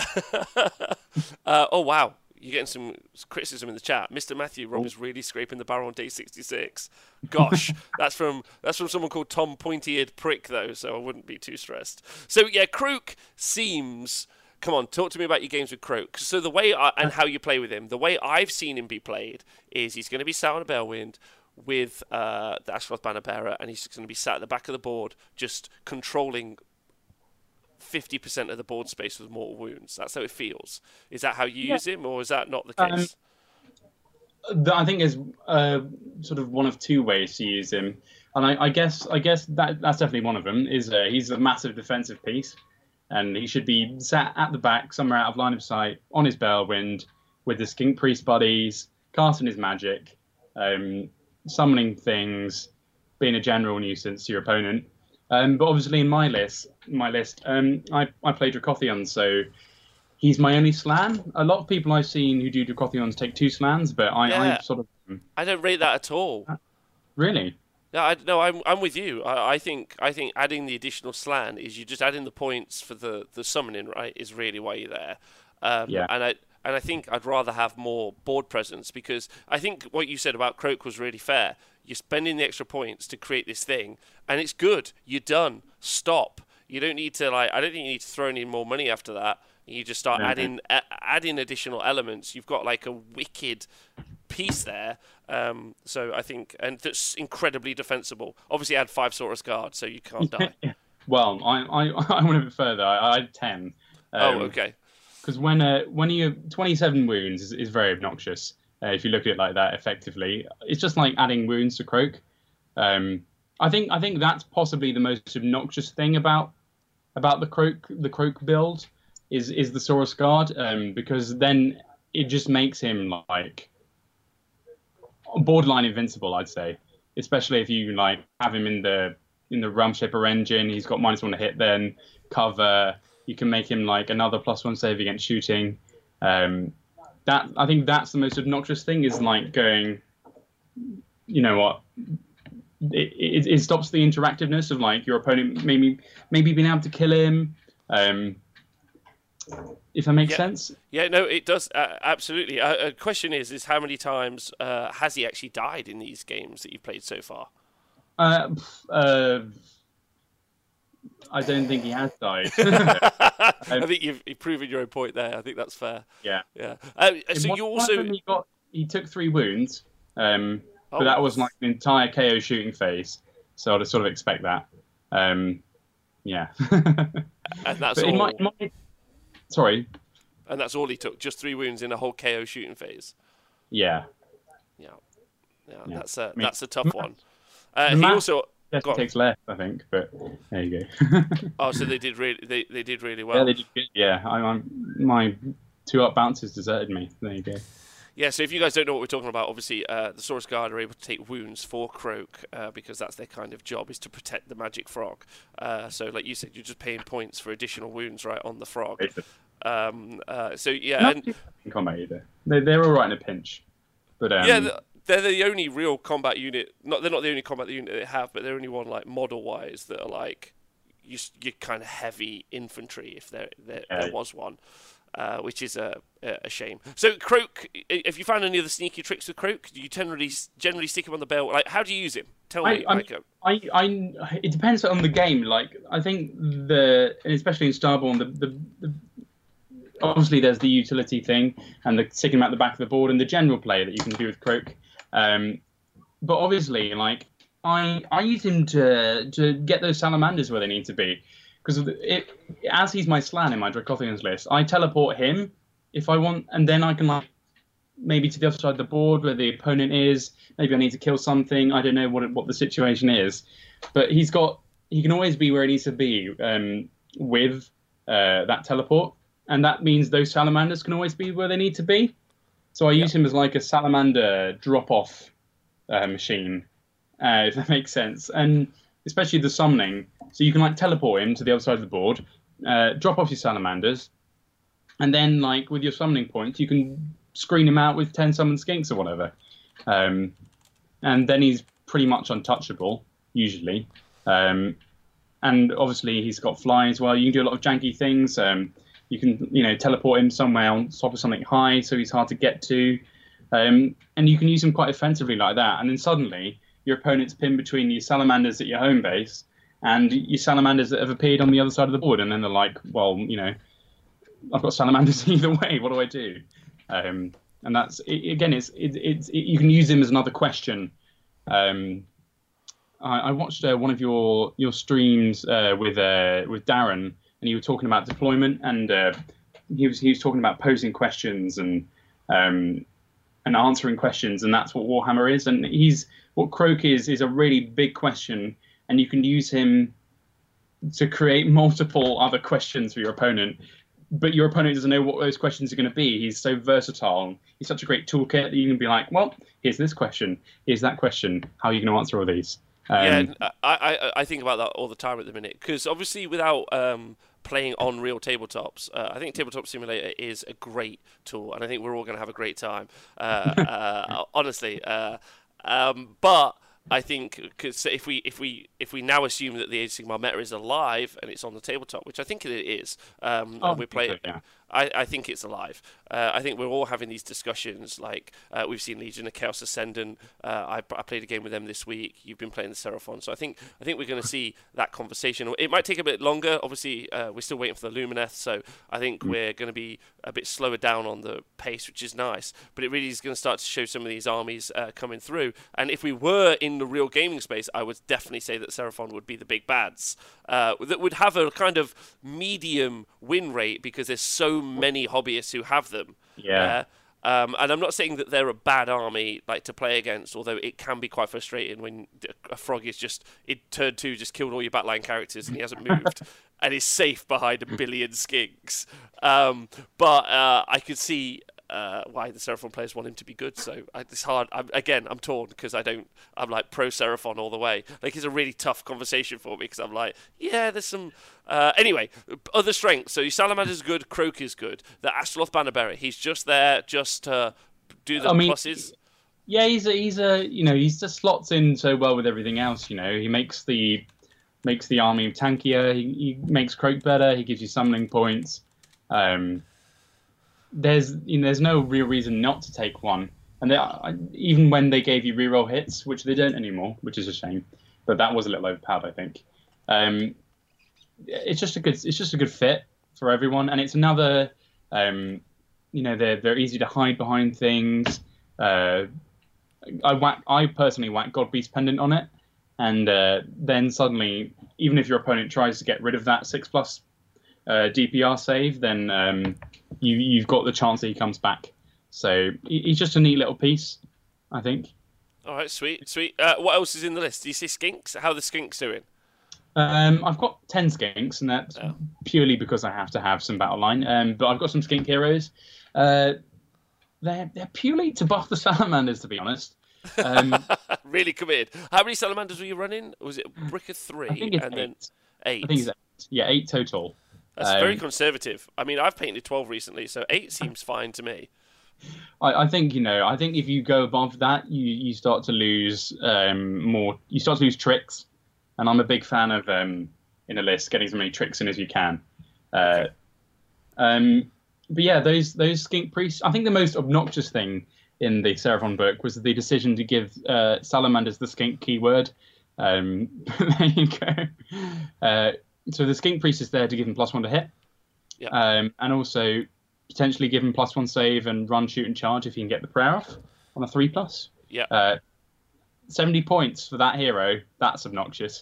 wow, you're getting some criticism in the chat. Mr. Matthew, Rob is really scraping the barrel on day 66. Gosh, that's from someone called Tom Pointy-Eared Prick though, so I wouldn't be too stressed. So yeah, Croak seems. Come on, talk to me about your games with Croak. So the way and how you play with him, the way I've seen him be played is he's going to be sat on a Balewind with the Azeroth Banner Bearer, and he's going to be sat at the back of the board, just controlling 50% of the board space with mortal wounds. That's how it feels. Is that how you use him, or is that not the case? I think there's sort of one of two ways to use him, and I guess that's definitely one of them. Is he's a massive defensive piece, and he should be sat at the back, somewhere out of line of sight, on his Balewind, with his Skink Priest buddies, casting his magic, summoning things, being a general nuisance to your opponent. But obviously in my list, I play Dracothion, so he's my only slan. A lot of people I've seen who do Dracothions take 2 slans, but I sort of... I don't rate that at all. Really? No, I'm with you. I think adding the additional slan is you just adding the points for the summoning, right, is really why you're there. And I think I'd rather have more board presence, because I think what you said about Croak was really fair. You're spending the extra points to create this thing, and it's good. You're done. Stop. You don't need to I don't think you need to throw any more money after that. You just start adding additional elements. You've got like a wicked piece there. So I think, and that's incredibly defensible. Obviously, add 5 Saurus Guard, so you can't die. Well, I went a bit further. I had 10. Okay. Because when you 27 wounds is very obnoxious. If you look at it like that, effectively, it's just like adding wounds to Croak. I think that's possibly the most obnoxious thing about the Croak build is the Saurus Guard, because then it just makes him like borderline invincible, I'd say. Especially if you like have him in the Realm Shaper engine, he's got -1 to hit, then cover. You can make him like another +1 save against shooting. I think that's the most obnoxious thing, is like going, you know what, it stops the interactiveness of like your opponent maybe being able to kill him, if that makes sense. Yeah, no, it does, absolutely. A question is how many times has he actually died in these games that you've played so far? I don't think he has died. I think you've proven your own point there. I think that's fair. Yeah. So you also he took 3 wounds, but that was like an entire KO shooting phase. So I'd sort of expect that. Yeah. And that's all. Sorry. And that's all he took, just 3 wounds in a whole KO shooting phase. Yeah. That's a tough one. He also. Yes, it takes less, I think, but there you go. So they did really well. Yeah, they did good. Yeah, my 2 up bounces deserted me. There you go. Yeah, so if you guys don't know what we're talking about, obviously the Saurus Guard are able to take wounds for Croak because that's their kind of job, is to protect the magic frog. So like you said, you're just paying points for additional wounds right on the frog. So yeah, not in combat either. They're all right in a pinch, but yeah, they're the only real combat unit. They're not the only combat unit they have, but they're only one like model-wise that are like you're kind of heavy infantry if there was one. Which is a shame. So Croak, if you found any other sneaky tricks with Croak, do you generally stick him on the belt? Like, how do you use him? Tell me. It depends on the game. Like, I think and especially in Starborn, the obviously there's the utility thing and the sticking him at the back of the board and the general play that you can do with Croak. But obviously, like, I use him to get those salamanders where they need to be. Because as he's my Slann in my Dracothians list, I teleport him if I want, and then I can like maybe to the other side of the board where the opponent is. Maybe I need to kill something. I don't know what the situation is, but he can always be where he needs to be with that teleport, and that means those salamanders can always be where they need to be. So I use him as like a salamander drop-off machine, if that makes sense, and especially the summoning. So you can like teleport him to the other side of the board, drop off your salamanders, and then like with your summoning points, you can screen him out with 10 summoned skinks or whatever. And then he's pretty much untouchable, usually. And obviously he's got fly as well. You can do a lot of janky things. You can, teleport him somewhere on top of something high, so he's hard to get to. And you can use him quite offensively like that. And then suddenly your opponent's pinned between your salamanders at your home base and your salamanders that have appeared on the other side of the board, and then they're like, well, I've got salamanders either way. What do I do? And that's again, it's you can use him as another question. I watched one of your streams with Darren, and you were talking about deployment, and he was talking about posing questions and answering questions, and that's what Warhammer is. And what Croak is a really big question. And you can use him to create multiple other questions for your opponent. But your opponent doesn't know what those questions are going to be. He's so versatile. He's such a great toolkit that you can be like, well, here's this question. Here's that question. How are you going to answer all these? I think about that all the time at the minute. Because obviously without playing on real tabletops, I think Tabletop Simulator is a great tool. And I think we're all going to have a great time. Honestly. But I think because if we now assume that the Age of Sigmar meta is alive and it's on the tabletop, which I think it is, we're playing. Yeah. I think it's alive. I think we're all having these discussions. Like we've seen Legion of Chaos Ascendant. I played a game with them this week. You've been playing the Seraphon, so I think we're going to see that conversation. It might take a bit longer. Obviously, we're still waiting for the Lumineth, so I think we're going to be a bit slower down on the pace, which is nice. But it really is going to start to show some of these armies coming through. And if we were in the real gaming space, I would definitely say that Seraphon would be the big bads that would have a kind of medium win rate because there's so many hobbyists who have them. Yeah. And I'm not saying that they're a bad army like to play against, although it can be quite frustrating when a frog is just in turn 2 just killed all your backline characters and he hasn't moved and is safe behind a billion skinks. But I could see why the Seraphon players want him to be good. So it's hard. I'm torn because I'm like pro Seraphon all the way. Like it's a really tough conversation for me because I'm like, yeah, there's some. Anyway, other strengths. So your Salamander's good, Croak is good. The Astroloth Bannerbearer, he's just there just to do the pluses. Yeah, he's he just slots in so well with everything else. He makes the army tankier. He makes Croak better. He gives you summoning points. There's no real reason not to take one, and even when they gave you reroll hits, which they don't anymore, which is a shame, but that was a little overpowered, I think. It's just a good fit for everyone, and it's another, they're easy to hide behind things. I personally whack God Beast Pendant on it, and then suddenly, even if your opponent tries to get rid of that 6+ DPR save, then you've got the chance that he comes back. So he's just a neat little piece, I think. All right, sweet. What else is in the list? Do you see Skinks? How are the Skinks doing? I've got 10 Skinks, and that's purely because I have to have some battle line. But I've got some Skink heroes. they're purely to buff the salamanders, to be honest. Um, Really committed. How many salamanders were you running? Was it a brick of I 3 think it's and eight. then I think 8? it's 8. Yeah, 8 total. That's very conservative. I mean, I've painted 12 recently, so 8 seems fine to me. I think I think if you go above that, you start to lose more. You start to lose tricks, and I'm a big fan of in a list getting as many tricks in as you can. But yeah, those skink priests. I think the most obnoxious thing in the Seraphon book was the decision to give salamanders the skink keyword. There you go. So the skink priest is there to give them +1 to hit, and also potentially give him +1 save and run, shoot, and charge if you can get the prayer off on a 3+. Yeah. 70 points for that hero. That's obnoxious.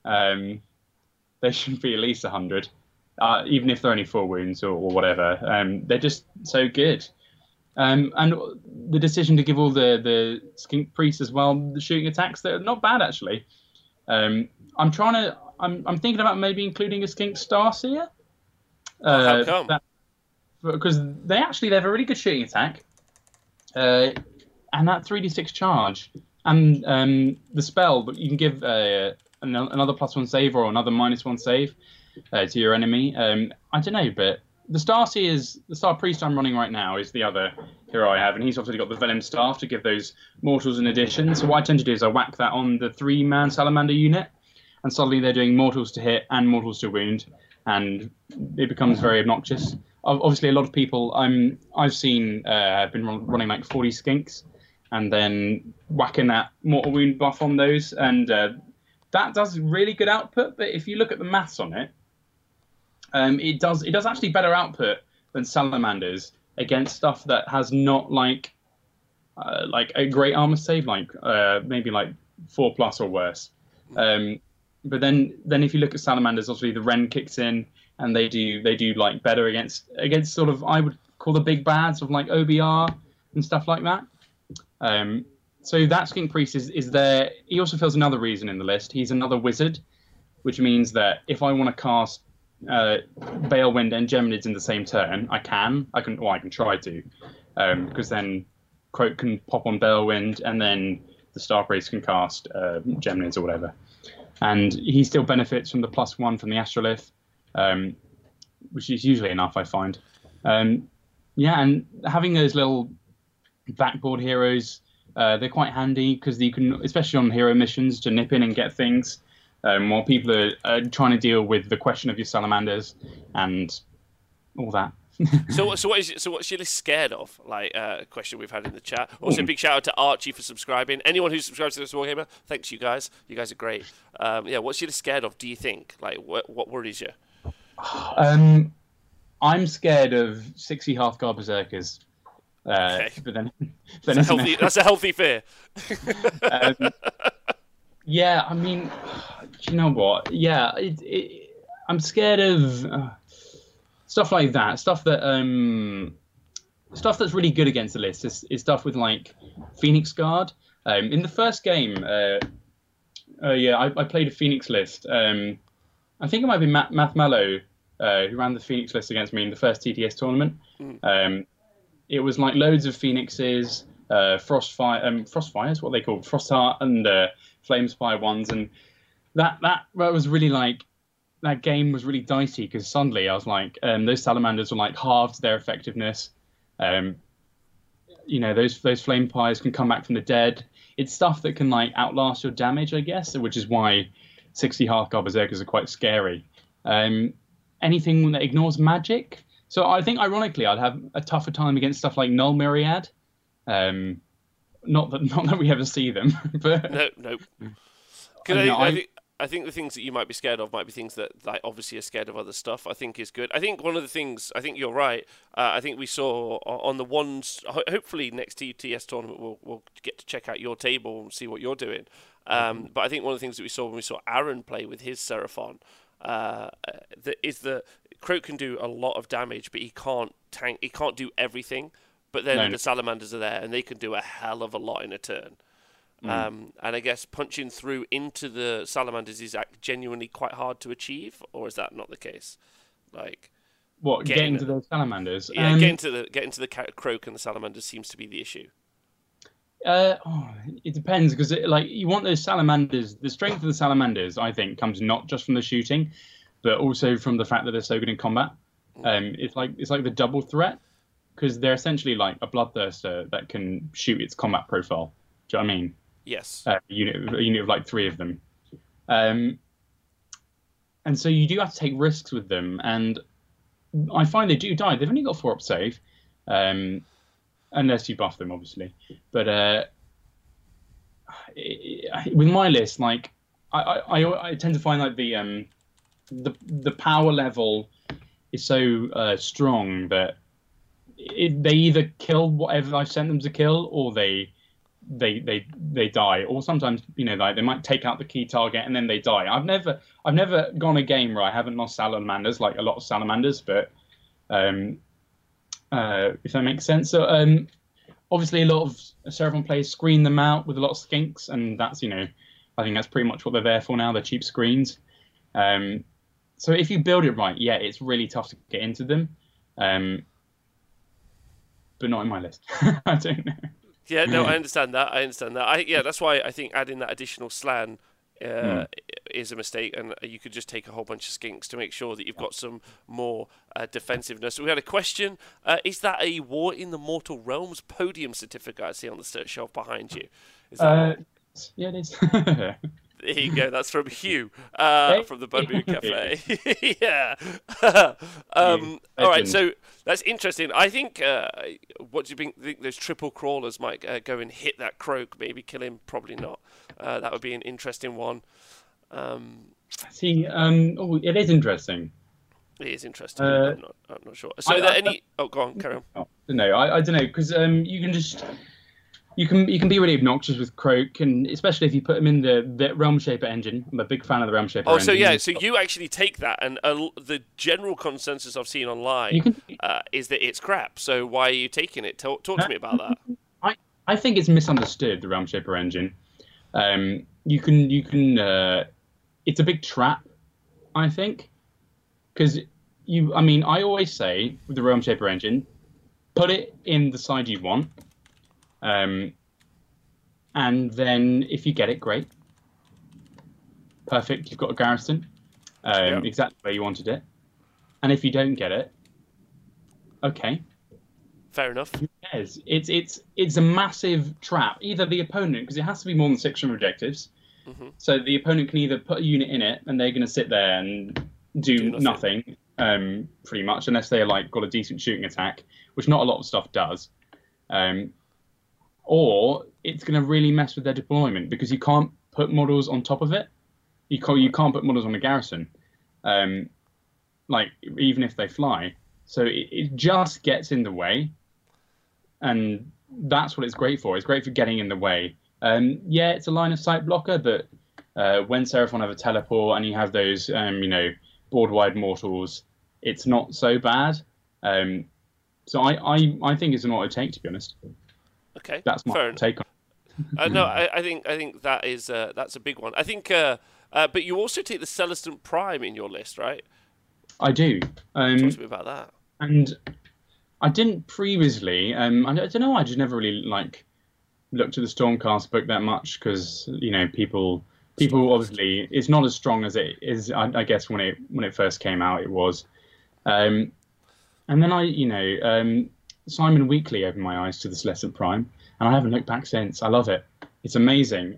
They should be at least 100, even if they're only 4 wounds or whatever. They're just so good. And the decision to give all the skink priests as well the shooting attacks, they're not bad actually. I'm thinking about maybe including a skink Starseer. How come? Because they have a really good shooting attack, and that 3d6 charge, and the spell. But you can give another +1 save or another -1 save to your enemy. I don't know, but the Star Priest I'm running right now is the other hero I have, and he's obviously got the Venom Staff to give those mortals in addition. So what I tend to do is I whack that on the 3-man Salamander unit, and suddenly they're doing mortals to hit and mortals to wound, and it becomes very obnoxious. Obviously, a lot of people I've seen have been running like 40 skinks, and then whacking that mortal wound buff on those, and that does really good output. But if you look at the maths on it, it does actually better output than salamanders against stuff that has not like a great armor save, like maybe like 4+ or worse. But then if you look at salamanders, obviously the Ren kicks in, and they do like better against sort of, I would call the big bads of like OBR and stuff like that. So that skink priest is there. He also fills another reason in the list. He's another wizard, which means that if I want to cast Balewind and Geminids in the same turn, I can try to, because then Croak can pop on Balewind, and then the Star Priest can cast Geminids or whatever, and he still benefits from the +1 from the Astrolith, which is usually enough, I find. Yeah, and having those little backboard heroes, they're quite handy because you can, especially on hero missions, to nip in and get things. While people are trying to deal with the question of your salamanders and all that. So what's your list scared of? Like a question we've had in the chat. Also, a big shout out to Archie for subscribing. Anyone who subscribes to this Wargamer, thanks you guys. You guys are great. Yeah, what's your list scared of? Do you think? Like, what worries you? I'm scared of 60 Hearthguard Berserkers. Okay. But then that's a healthy fear. Yeah, I mean, do you know what? Yeah, I'm scared of stuff like that. Stuff that's really good against the list is stuff with like Phoenix Guard. In the first game, I played a Phoenix list. I think it might be Math Mallow who ran the Phoenix list against me in the first TTS tournament. It was like loads of Phoenixes, Frostfires, what they called, Frostheart and Flamespire ones, and that was really like, that game was really dicey because suddenly I was like, those salamanders were like halved their effectiveness. Those flame pies can come back from the dead. It's stuff that can like outlast your damage, I guess, which is why 60 Hearthguard Berserkers are quite scary. Anything that ignores magic. So I think, ironically, I'd have a tougher time against stuff like Null Myriad. Not that we ever see them, but no. I think the things that you might be scared of might be things that like obviously are scared of other stuff. I think is good. I think one of the things, I think you're right. I think we saw on the ones. Hopefully next TTS tournament we'll get to check out your table and see what you're doing. But I think one of the things that we saw when we saw Aaron play with his Seraphon is that Croak can do a lot of damage, but he can't tank. He can't do everything. But then the salamanders are there, and they can do a hell of a lot in a turn. And I guess punching through into the salamanders is genuinely quite hard to achieve, or is that not the case? Like, What, getting to those salamanders? Yeah, getting to the croak and the salamanders seems to be the issue. It depends, because like you want those salamanders. The strength of the salamanders, I think, comes not just from the shooting, but also from the fact that they're so good in combat. It's like the double threat, because they're essentially like a bloodthirster that can shoot its combat profile. Do you know what I mean? Yes. A unit of like 3 of them. And so you do have to take risks with them, and I find they do die. They've only got 4-up save, unless you buff them, obviously. But with my list, like I tend to find like the power level is so strong that they either kill whatever I've sent them to kill, or they die, or sometimes like they might take out the key target and then they die. I've never gone a game where I haven't lost salamanders, like a lot of salamanders, but if that makes sense. So obviously a lot of Seraphon players screen them out with a lot of skinks, and that's I think that's pretty much what they're there for now. They're cheap screens. So if you build it right, yeah, it's really tough to get into them, but not in my list. I don't know. Yeah, no, I understand that. That's why I think adding that additional slan is a mistake, and you could just take a whole bunch of skinks to make sure that you've got some more defensiveness. We had a question. Is that a War in the Mortal Realms podium certificate I see on the search shelf behind you? Is that yeah, it is. There you go. That's from Hugh from the Bamboo Cafe. Yeah. All right. So that's interesting. I think. What do you think those triple crawlers might go and hit that croak? Maybe kill him. Probably not. That would be an interesting one. It is interesting. It is interesting. I'm not sure. So, Oh, go on. Carry on. No, I don't know, because you can just. You can be really obnoxious with Croak, and especially if you put them in the Realm Shaper engine. I'm a big fan of the Realm Shaper engine. So yeah, so you actually take that, and the general consensus I've seen online is that it's crap. So why are you taking it? Talk to me about that. I think it's misunderstood, the Realm Shaper engine. You can it's a big trap, I think, because I always say with the Realm Shaper engine, put it in the side you want. And then if you get it, great. Perfect, you've got a garrison. Exactly where you wanted it. And if you don't get it, okay. Fair enough. Who cares? It's a massive trap. Either the opponent, because it has to be more than 6 from objectives. Mm-hmm. So the opponent can either put a unit in it, and they're going to sit there and do nothing, pretty much, unless they're like got a decent shooting attack, which not a lot of stuff does. Or it's going to really mess with their deployment, because you can't put models on top of it. You can't put models on a garrison, like even if they fly. So it just gets in the way, and that's what it's great for. It's great for getting in the way. Yeah, it's a line of sight blocker, but when Seraphon have a teleport and you have those board wide mortals, it's not so bad. So I think it's an auto take, to be honest. Okay, that's my take on it. No, I think that is that's a big one. I think, but you also take the Celestant Prime in your list, right? I do. Talk to me about that. And I didn't previously. I don't know. I just never really looked at the Stormcast book that much, because people obviously, it's not as strong as it is. I guess when it first came out, it was. And then Simon Weekly opened my eyes to the Celestant Prime, and I haven't looked back since. I love it. It's amazing.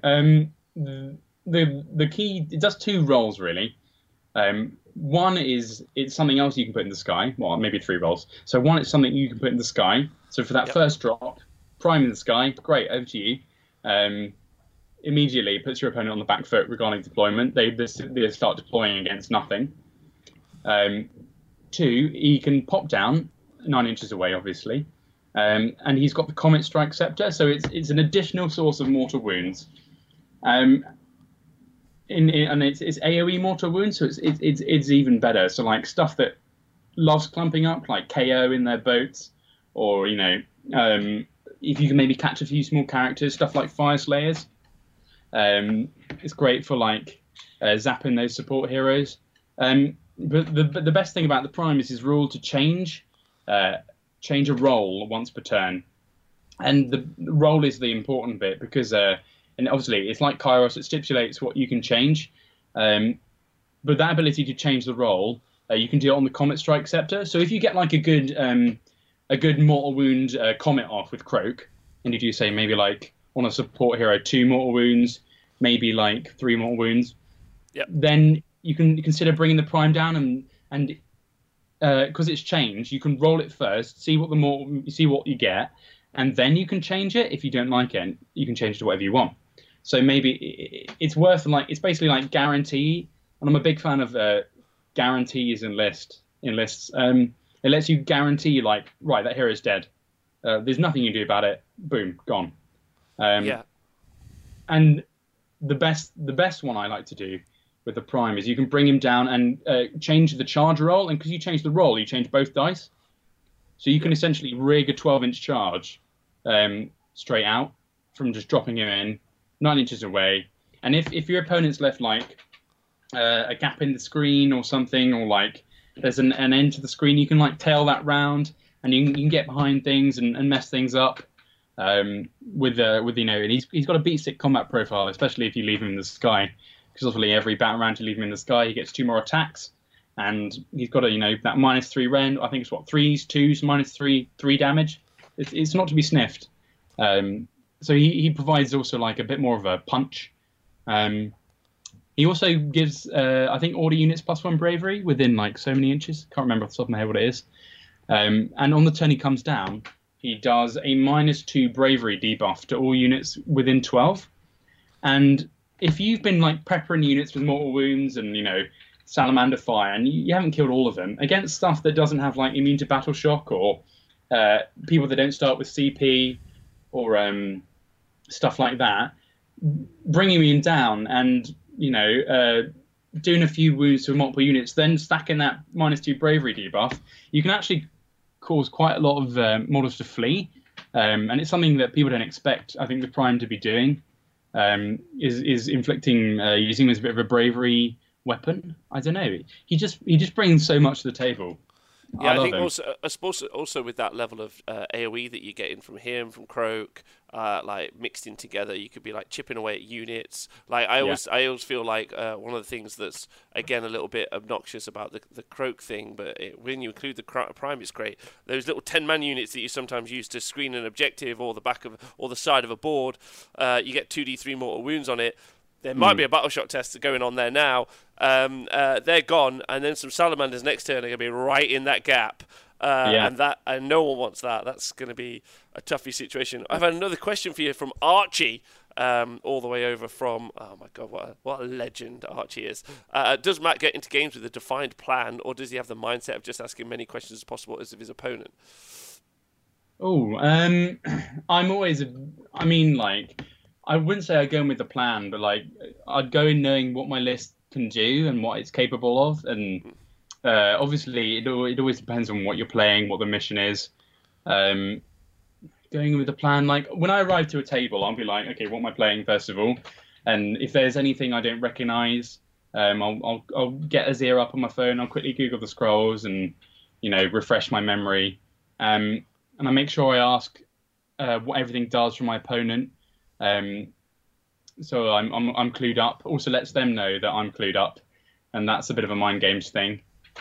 The key, it does 2 roles really. One is it's something else you can put in the sky. Well, maybe 3 roles. So one is something you can put in the sky. So for that first drop, Prime in the sky, great, over to you. Immediately puts your opponent on the back foot regarding deployment. They start deploying against nothing. 2, he can pop down 9 inches away, obviously, and he's got the Comet Strike Scepter, so it's an additional source of mortal wounds. And it's AOE mortal wounds, so it's even better. So like stuff that loves clumping up, like KO in their boats, or if you can maybe catch a few small characters, stuff like Fire Slayers. It's great for zapping those support heroes. but the best thing about the Prime is his rule to change a role once per turn, and the role is the important bit because and obviously it's like Kairos, it stipulates what you can change, but that ability to change the role, you can do it on the Comet Strike Scepter. So if you get like a good mortal wound Comet off with Croak, and you do say maybe like on a support hero 2 mortal wounds, maybe like 3 mortal wounds, yep. Then you can consider bringing the Prime down and because it's changed, you can roll it first, see what you get, and then you can change it. If you don't like it, you can change it to whatever you want. So maybe it's worth it's basically like guarantee, and I'm a big fan of guarantees in lists. It lets you guarantee like, right, that hero's dead. There's nothing you can do about it. Boom, gone. Yeah. And the best one I like to do with the Prime is you can bring him down and change the charge roll, and because you change the roll, you change both dice. So you can essentially rig a 12-inch charge straight out from just dropping him in 9 inches away. And if your opponent's left like a gap in the screen or something, or like there's an end to the screen, you can like tail that round, and you can get behind things and mess things up. With and he's got a beat stick combat profile, especially if you leave him in the sky. Because obviously every battle round you leave him in the sky, he gets 2 more attacks, and he's got that -3 rend. I think it's 3s, 2s, -3 damage. It's not to be sniffed. So he provides also like a bit more of a punch. He also gives I think order units +1 bravery within like so many inches. Can't remember off the top of my head what it is. And on the turn he comes down, he does a -2 bravery debuff to all units within 12, and if you've been like peppering units with mortal wounds and salamander fire, and you haven't killed all of them against stuff that doesn't have like immune to battle shock, or people that don't start with CP, or stuff like that, bringing him down and doing a few wounds to multiple units, then stacking that -2 bravery debuff, you can actually cause quite a lot of models to flee, and it's something that people don't expect, I think, the Prime to be doing. Is inflicting using him as a bit of a bravery weapon. I don't know. He just brings so much to the table. Yeah, I think I suppose also with that level of AOE that you're getting from him, from Croak, like mixed in together, you could be like chipping away at units. Like I always feel like one of the things that's again a little bit obnoxious about the Croak thing, but when you include the Prime, it's great. Those little 10-man units that you sometimes use to screen an objective or the back of or the side of a board, you get 2d3 mortal wounds on it. There might be a battle shock test going on there now. They're gone, and then some salamanders next turn are going to be right in that gap. And no one wants that. That's going to be a toughie situation. I've had another question for you from Archie, all the way over from. Oh my God, what a legend Archie is. Does Matt get into games with a defined plan, or does he have the mindset of just asking many questions as possible as of his opponent? Oh, I'm always. I mean, like, I wouldn't say I go in with a plan, but like I'd go in knowing what my list can do and what it's capable of, and obviously it always depends on what you're playing, what the mission is. Going in with a plan, like when I arrive to a table, I'll be like, okay, what am I playing first of all? And if there's anything I don't recognize, I'll get Azir up on my phone. I'll quickly Google the scrolls and refresh my memory, and I make sure I ask what everything does from my opponent. So I'm clued up. Also lets them know that I'm clued up, and that's a bit of a mind games thing.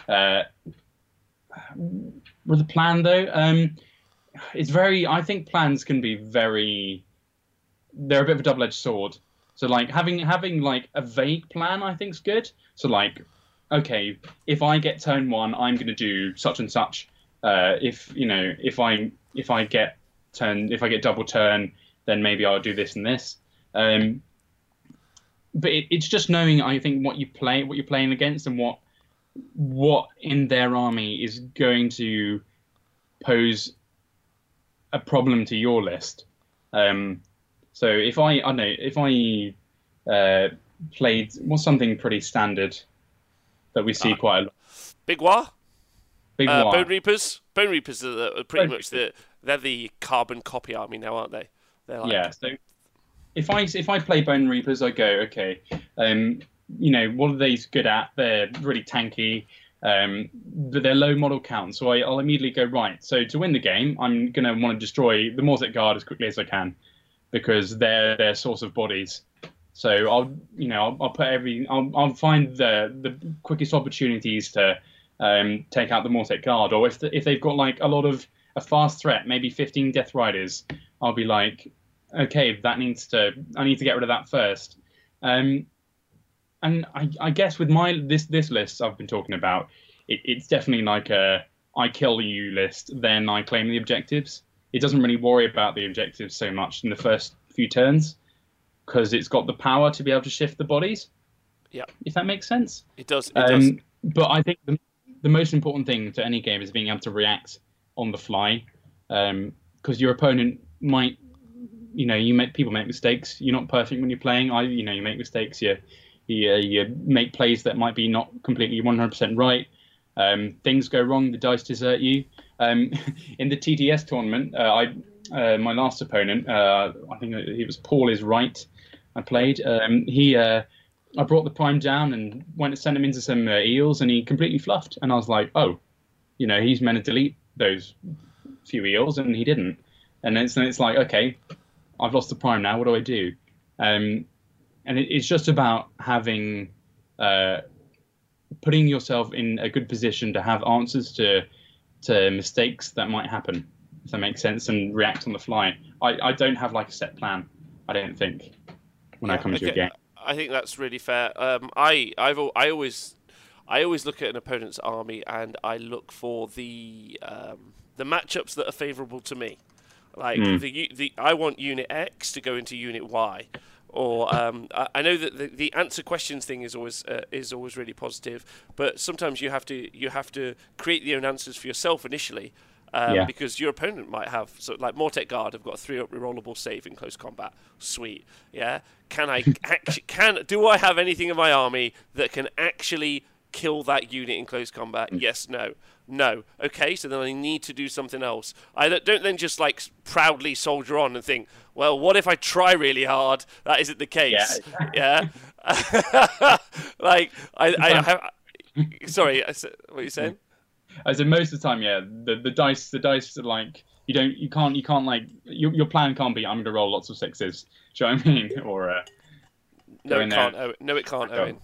With a plan though, it's very. I think plans can be very. They're a bit of a double-edged sword. So like having like a vague plan, I think is good. So like, okay, if I get turn 1, I'm going to do such and such. If I get double turn, then maybe I'll do this and this. But it's just knowing, I think, what you're playing against, and what in their army is going to pose a problem to your list. So if I played something pretty standard that we see quite a lot. Big War? Big War. Bone Reapers? Bone Reapers are pretty much they're the carbon copy army now, aren't they? They're like, yeah, so if I play Bone Reapers, I go, okay, what are these good at? They're really tanky. but they're low model count, so I'll immediately go, right, so to win the game, I'm going to want to destroy the Mortek Guard as quickly as I can, because they're their source of bodies. So I'll put I'll find the quickest opportunities to take out the Mortek Guard, or if they've got like a fast threat, maybe 15 Death Riders, I'll be like, okay, I need to get rid of that first. And I guess with this list I've been talking about, it's definitely like a I kill you list, then I claim the objectives. It doesn't really worry about the objectives so much in the first few turns, because it's got the power to be able to shift the bodies. Yeah, if that makes sense. It does. It does. But I think the most important thing to any game is being able to react on the fly, because your opponent might, people make mistakes. You're not perfect when you're playing. You make mistakes. You make plays that might be not completely 100% right. Things go wrong. The dice desert you. In the TTS tournament, my last opponent, I think it was Paul is right. I played. I brought the prime down and went to send him into some eels, and he completely fluffed. And I was like, oh, he's meant to delete those few eels, and he didn't. And then it's like, okay, I've lost the prime now. What do I do? And it's just about having, putting yourself in a good position to have answers to mistakes that might happen, if that makes sense, and react on the fly. I don't have like a set plan, I don't think, when I come into a game. I think that's really fair. I always look at an opponent's army, and I look for the matchups that are favourable to me. Like I want Unit X to go into Unit Y, or I know that the answer questions thing is always really positive, but sometimes you have to create your own answers for yourself initially. Because your opponent might have, so like Mortek Guard have got a 3-up rerollable save in close combat. Sweet, yeah. Do I have anything in my army that can actually kill that unit in close combat? Yes, no. Okay, so then I need to do something else. I don't then just like proudly soldier on and think, well, what if I try really hard? That isn't the case. Yeah. Like I have. Sorry, what are you saying? I said most of the time, yeah. The dice are like you can't like your plan can't be I'm going to roll lots of sixes. Do you know what I mean? Or no, it can't. No, it can't, Owen.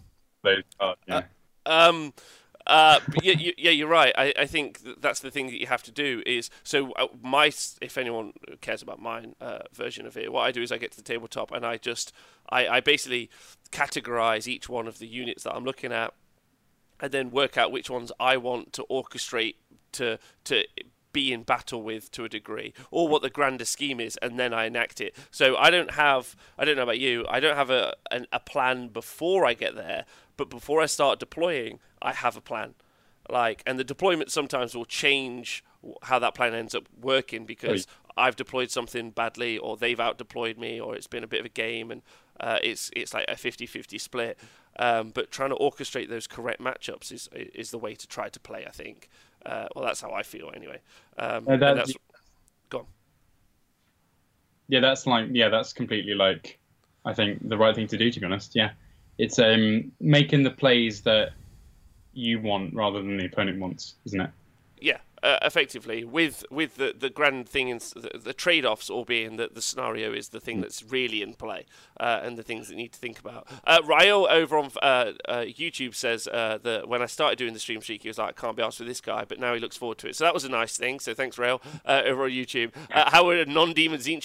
You're right. I think that's the thing that you have to do is if anyone cares about my version of it, what I do is I get to the tabletop and I basically categorize each one of the units that I'm looking at, and then work out which ones I want to orchestrate to be in battle with to a degree, or what the grander scheme is, and then I enact it. So I don't know about you, I don't have a plan before I get there, but before I start deploying, I have a plan. And the deployment sometimes will change how that plan ends up working, because I've deployed something badly, or they've out-deployed me, or it's been a bit of a game, and it's like a 50-50 split. But trying to orchestrate those correct matchups is the way to try to play, I think. Well, that's how I feel anyway. Go on. Yeah, that's completely like, I think the right thing to do, to be honest. Yeah, it's making the plays that you want rather than the opponent wants, isn't it? Yeah, effectively, with the grand thing, and the trade-offs all being that the scenario is the thing that's really in play, and the things that you need to think about. Ryo over on YouTube says that when I started doing the stream streak, he was like, I can't be asked with this guy, but now he looks forward to it. So that was a nice thing. So thanks, Ryo, over on YouTube. How would non-demon Tzeentch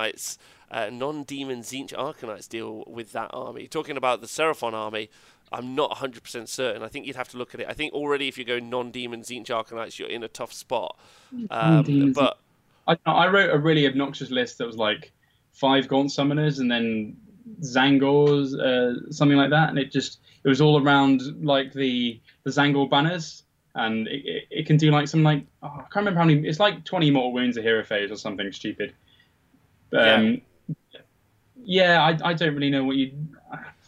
Arcanites deal with that army? Talking about the Seraphon army, I'm not 100% certain. I think you'd have to look at it. I think already if you go non-demon Tzeentch Arcanites, you're in a tough spot. But I wrote a really obnoxious list that was like 5 Gaunt Summoners and then Zangors, something like that, and it was all around like the Zangor banners, and it can do like some I can't remember how many. It's like 20 mortal wounds a hero phase or something stupid. I don't really know what you.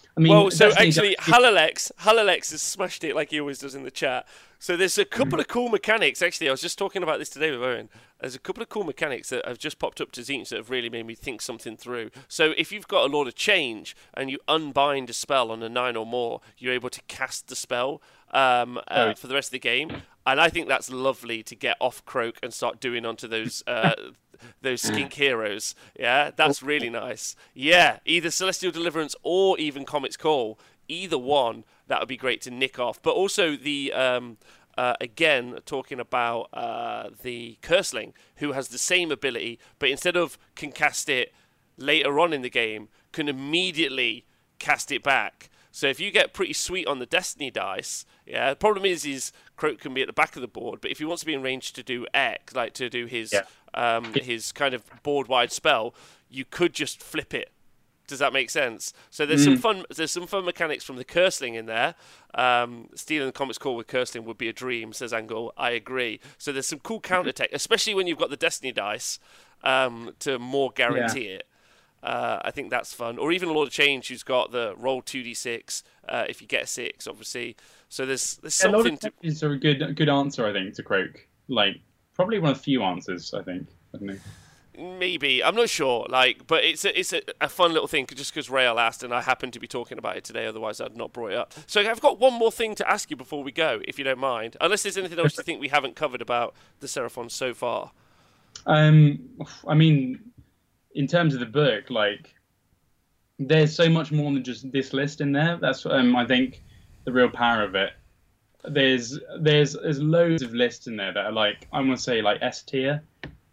I mean, well, so actually, Halalex has smashed it like he always does in the chat. So there's a couple of cool mechanics. Actually, I was just talking about this today with Owen. There's a couple of cool mechanics that have just popped up to Tzeentch that have really made me think something through. So if you've got a Lord of Change and you unbind a spell on a 9 or more, you're able to cast the spell for the rest of the game. And I think that's lovely to get off Croak and start doing onto those skink heroes. Yeah, that's really nice. Yeah, either Celestial Deliverance or even Comet's Call. Either one, that would be great to nick off. But also the again talking about the Curseling, who has the same ability, but instead of can cast it later on in the game, can immediately cast it back. So if you get pretty sweet on the Destiny dice, yeah. The problem is Croak can be at the back of the board, but if he wants to be in range to do X, like to do his his kind of board-wide spell, you could just flip it. Does that make sense? So there's some fun. There's some fun mechanics from the Curseling in there. Stealing the Comet's Call with Curseling would be a dream, says Angle. I agree. So there's some cool counter tech, especially when you've got the Destiny dice to more guarantee it. I think that's fun. Or even a Lord of Change, who's got the roll 2d6 if you get a 6, obviously. So there's something. Is a good answer, I think, to Croak. Like probably one of the few answers, I think. I don't know. Maybe, I'm not sure. Like, but it's a fun little thing just because Rael asked, and I happened to be talking about it today. Otherwise, I'd not brought it up. So I've got one more thing to ask you before we go, if you don't mind. Unless there's anything else you think we haven't covered about the Seraphon so far. I mean, in terms of the book, like, there's so much more than just this list in there. That's I think the real power of it. There's loads of lists in there that are like, I want to say like S tier.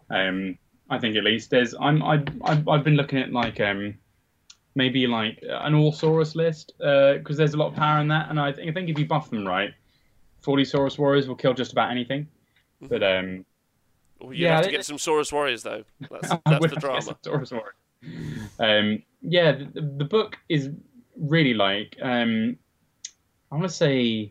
I think at least I've been looking at like maybe like an All-Saurus list because there's a lot of power in that, and I think if you buff them right, 40 Saurus Warriors will kill just about anything. But well, you have to get some Saurus Warriors though. That's the drama. Saurus Warriors. The book is really like I want to say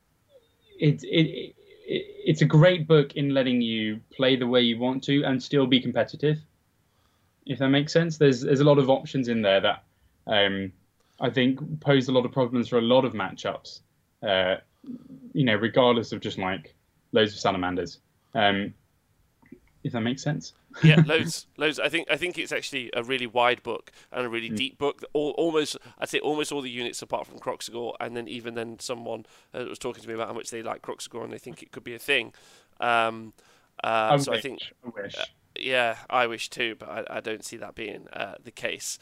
it's a great book in letting you play the way you want to and still be competitive, if that makes sense. There's a lot of options in there that I think pose a lot of problems for a lot of matchups, regardless of just like loads of salamanders, if that makes sense. Yeah, loads. I think it's actually a really wide book and a really deep book. I'd say almost all the units apart from Kroxigor, and then someone was talking to me about how much they like Kroxigor and they think it could be a thing. I wish. Yeah, I wish too, but I don't see that being the case.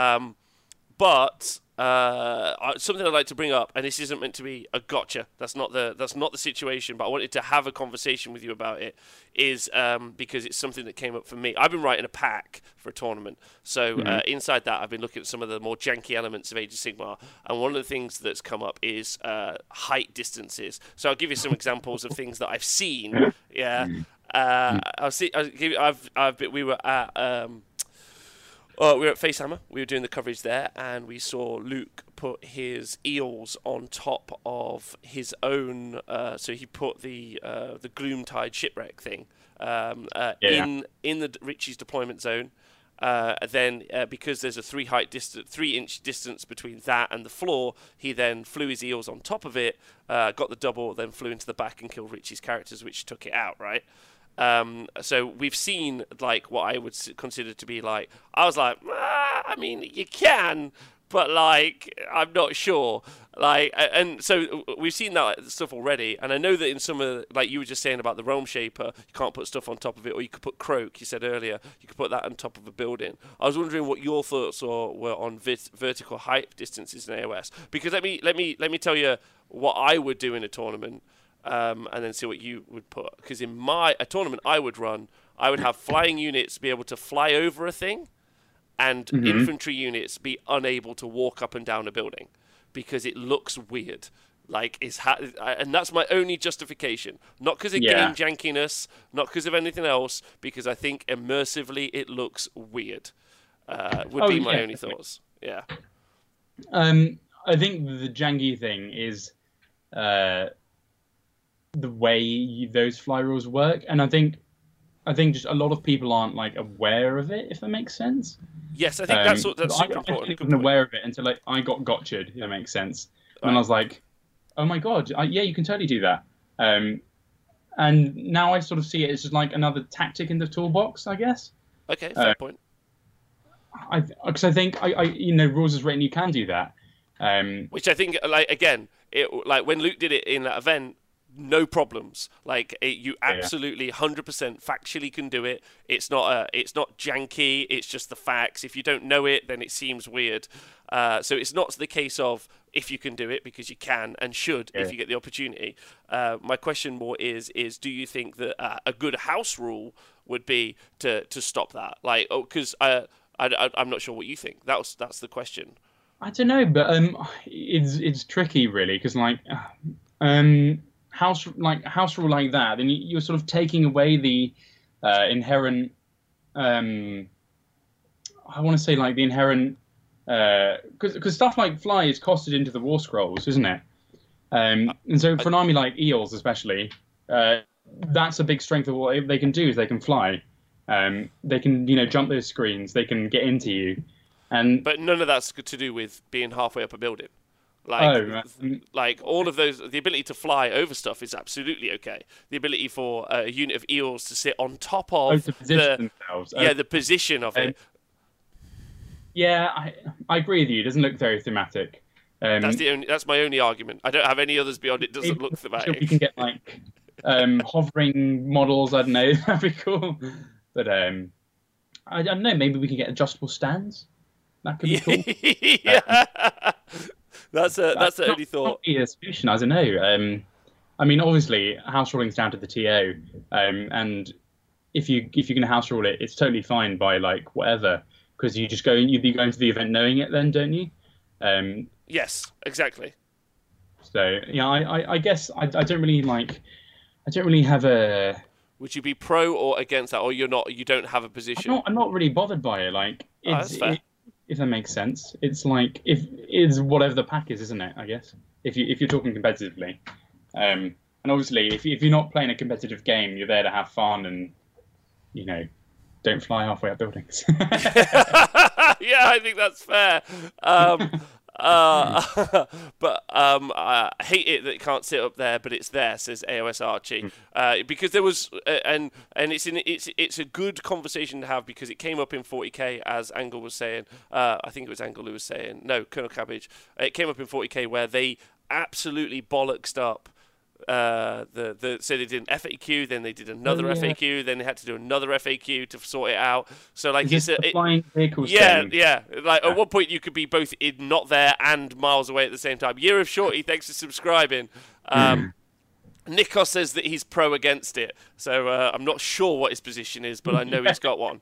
But something I'd like to bring up, and this isn't meant to be a gotcha. That's not the situation. But I wanted to have a conversation with you about it, is because it's something that came up for me. I've been writing a pack for a tournament, so inside that I've been looking at some of the more janky elements of Age of Sigmar, and one of the things that's come up is height distances. So I'll give you some examples of things that I've seen. Yeah, we were at. We were at Facehammer. We were doing the coverage there, and we saw Luke put his eels on top of his own. So he put the Gloomtide shipwreck thing in the Richie's deployment zone. Then, because there's a 3-inch distance between that and the floor, he then flew his eels on top of it, got the double, then flew into the back and killed Richie's characters, which took it out. Right. So we've seen like what I would consider to be like, I was like, I mean, you can, but like, I'm not sure. Like, and so we've seen that stuff already. And I know that in some of, like you were just saying about the Realm Shaper, you can't put stuff on top of it, or you could put Croak, you said earlier, you could put that on top of a building. I was wondering what your thoughts were on vertical height distances in AOS, because let me tell you what I would do in a tournament. And then see what you would put. Because in a tournament I would run, I would have flying units be able to fly over a thing, and infantry units be unable to walk up and down a building, because it looks weird. Like and that's my only justification. Not because of game jankiness, not because of anything else, because I think immersively it looks weird. Would be my only thoughts. Yeah. I think the janky thing is the way those fly rules work, and I think I think just a lot of people aren't like aware of it, if that makes sense. Yes, I think that's super important. I wasn't aware of it until like I got gotcha'd, if that makes sense. And I was like, oh my god, yeah, you can totally do that. And now I sort of see it as just like another tactic in the toolbox, I guess. Okay, fair point. Because I think rules as written, you can do that. Which I think, like, again, like when Luke did it in that event, no problems. Like you absolutely 100% factually can do it. It's not janky. It's just the facts. If you don't know it, then it seems weird. So it's not the case of if you can do it, because you can and should if you get the opportunity. My question more is do you think that a good house rule would be to stop that? Like, because I'm not sure what you think. That's the question. I don't know, but it's tricky really, because like house rule like that, then you're sort of taking away the inherent. I want to say like the inherent, because stuff like fly is costed into the war scrolls, isn't it? And so for an army like Eels, especially, that's a big strength of what they can do is they can fly. They can jump those screens. They can get into you. But none of that's to do with being halfway up a building. Like all of those, the ability to fly over stuff is absolutely okay. The ability for a unit of Eels to sit on top of to position themselves. The position of it. Yeah, I agree with you. It doesn't look very thematic. That's my only argument. I don't have any others beyond it. Doesn't look thematic. We can get like hovering models. I don't know. That'd be cool. But I don't know. Maybe we can get adjustable stands. That could be cool. Yeah. That's the only thought. Not a solution. I don't know. I mean, obviously, house ruling's down to the TO, and if you can house rule it, it's totally fine by like whatever, because you'd be going to the event knowing it, then, don't you? Yes, exactly. So yeah, I guess I don't really like. I don't really have a. Would you be pro or against that, or you're not? You don't have a position. I'm not really bothered by it. Like, that's fair. If that makes sense, it's like it's whatever the pack is, isn't it? I guess if you're talking competitively, and obviously if you're not playing a competitive game, you're there to have fun and don't fly halfway up buildings. Yeah, I think that's fair. But I hate it that it can't sit up there, but it's there, says AOS Archie. Because there was, and it's a good conversation to have, because it came up in 40k, as Angle was saying. I think it was Angle who was saying, no, Colonel Cabbage. It came up in 40k where they absolutely bollocksed up. So they did an FAQ, then they did another FAQ, then they had to do another FAQ to sort it out. So like flying vehicles. Yeah. Like at one point you could be both not there and miles away at the same time. Year of Shorty, thanks for subscribing. Nikos says that he's pro against it, so I'm not sure what his position is, but I know he's got one.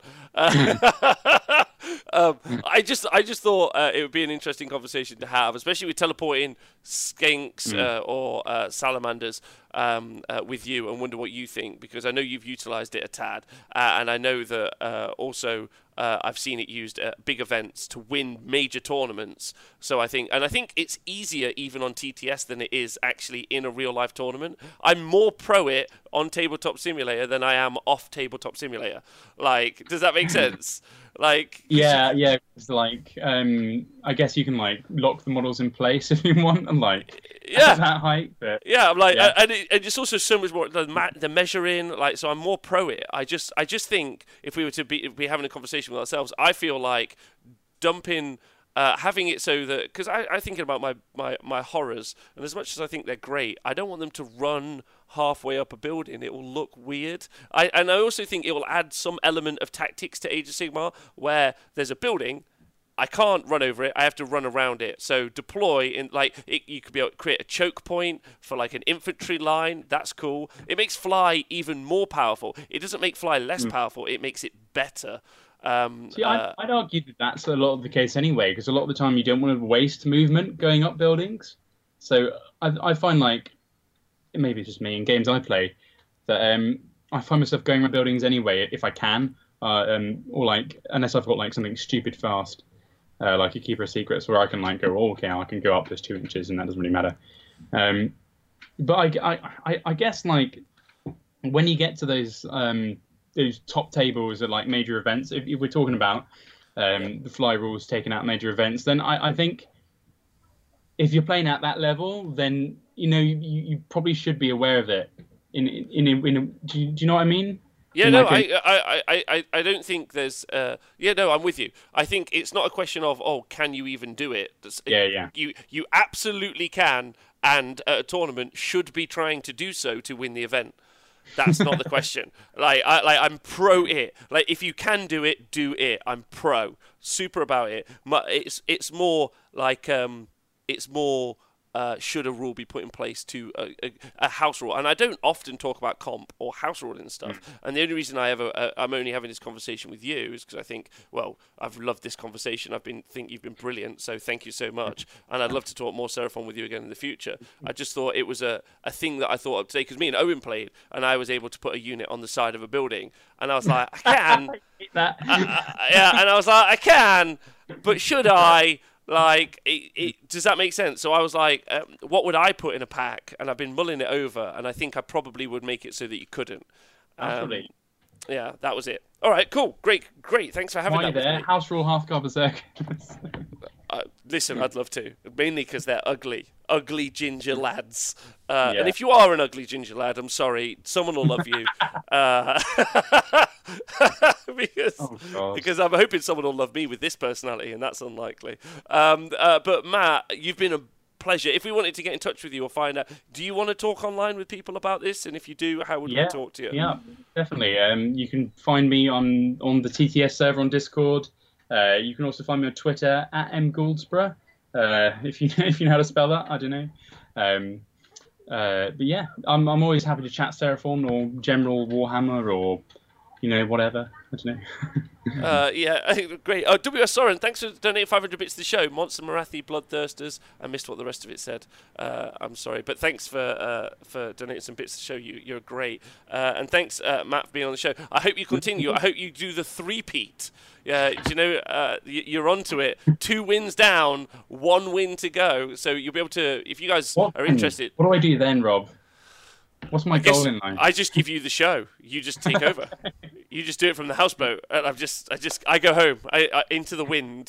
I just thought it would be an interesting conversation to have, especially with teleporting skinks or salamanders with you, and wonder what you think, because I know you've utilised it a tad, and I know that also I've seen it used at big events to win major tournaments. So I think it's easier even on TTS than it is actually in a real life tournament. I'm more pro it on Tabletop Simulator than I am off Tabletop Simulator. Like, does that make sense? Like, yeah. It's like, I guess you can like lock the models in place if you want, and like at that height. But yeah, I'm like, and it's also so much more the measuring. Like, so I'm more pro it. I just think if we were to be having a conversation with ourselves, I feel like dumping. Having it so that, because I thinking about my horrors, and as much as I think they're great, I don't want them to run halfway up a building. It will look weird. I also think it will add some element of tactics to Age of Sigmar, where there's a building, I can't run over it, I have to run around it. So deploy, you could be able to create a choke point for like an infantry line. That's cool. It makes fly even more powerful. It doesn't make fly less powerful, it makes it better. I'd argue that that's a lot of the case anyway, because a lot of the time you don't want to waste movement going up buildings. So I find, like, maybe it's just me in games I play, that I find myself going around buildings anyway if I can, or like unless I've got like something stupid fast, like a Keeper of Secrets, where I can like go, okay, I can go up just 2 inches and that doesn't really matter. But I guess like when you get to those those top tables at like major events. If we're talking about the fly rules taking out major events, then I think if you're playing at that level, then you probably should be aware of it. Do you know what I mean? Yeah, no, I don't think there's. Yeah, no, I'm with you. I think it's not a question of can you even do it? Yeah. You absolutely can, and at a tournament should be trying to do so to win the event. That's not the question. I'm pro it. Like, if you can do it, do it. I'm super about it. It's more like it's more. Should a rule be put in place to a house rule? And I don't often talk about comp or house ruling and stuff. And the only reason I'm only having this conversation with you is because I think, well, I've loved this conversation. Think you've been brilliant, so thank you so much. And I'd love to talk more Seraphon with you again in the future. I just thought it was a thing that I thought of today, because me and Owen played, and I was able to put a unit on the side of a building, and I was like, I can. Yeah, and I was like, I can, but should I? Like, does that make sense? So I was like, what would I put in a pack? And I've been mulling it over, and I think I probably would make it so that you couldn't. Absolutely. Yeah, that was it. All right, cool, great. Thanks for having that. There, house rule, half guard berserk. Listen, I'd love to, mainly because they're ugly ginger lads. And if you are an ugly ginger lad, I'm sorry, someone will love you. Because I'm hoping someone will love me with this personality, and that's unlikely. But Matt, you've been a pleasure. If we wanted to get in touch with you or find out, do you want to talk online with people about this? And if you do, how would we talk to you? Yeah, definitely. You can find me on the TTS server on Discord. You can also find me on Twitter at @mgoldsborough. If you know how to spell that, I don't know. But yeah, I'm always happy to chat Seraphon or general Warhammer or whatever. I don't know. Yeah, great. W.S. Soren, thanks for donating 500 bits to the show. Monster Marathi, Bloodthirsters. I missed what the rest of it said. I'm sorry, but thanks for donating some bits to the show. You're great. And thanks, Matt, for being on the show. I hope you continue. I hope you do the three-peat. Yeah, you're onto it. 2 wins down, 1 win to go. So you'll be able to, if you guys are interested. What do I do then, Rob? What's my goal in life? I just give you the show. You just take over. You just do it from the houseboat, and I go home. I into the wind.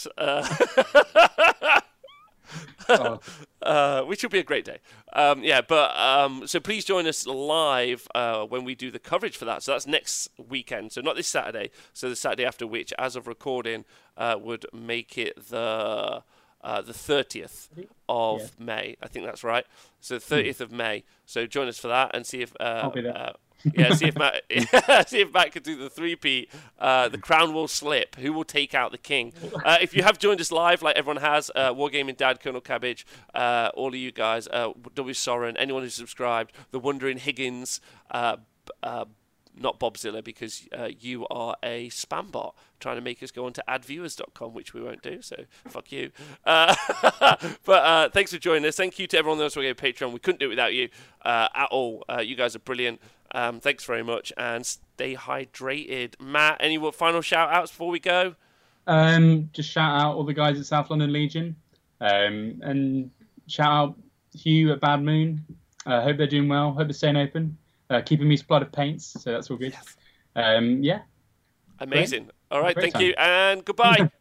Which will be a great day. So please join us live when we do the coverage for that. So that's next weekend. So not this Saturday. So the Saturday after, which, as of recording, would make it the 30th of May. I think that's right. So the 30th of May. So join us for that and see if I'll be there. see if Matt can do the three-peat. The crown will slip. Who will take out the king? If you have joined us live, like everyone has, Wargaming Dad, Colonel Cabbage, all of you guys, W. Soren, anyone who's subscribed, the Wondering Higgins, not Bobzilla, because you are a spam bot trying to make us go on to adviewers.com, which we won't do, so fuck you. But thanks for joining us. Thank you to everyone else who gave Patreon. We couldn't do it without you at all. You guys are brilliant. Thanks very much, and stay hydrated. Matt, any final shout-outs before we go? Just shout out all the guys at South London Legion, and shout out Hugh at Bad Moon. Hope they're doing well. Hope they're staying open. Keeping me supplied of paints, so that's all good. Yes. Yeah. Amazing. All right, thank you, and goodbye.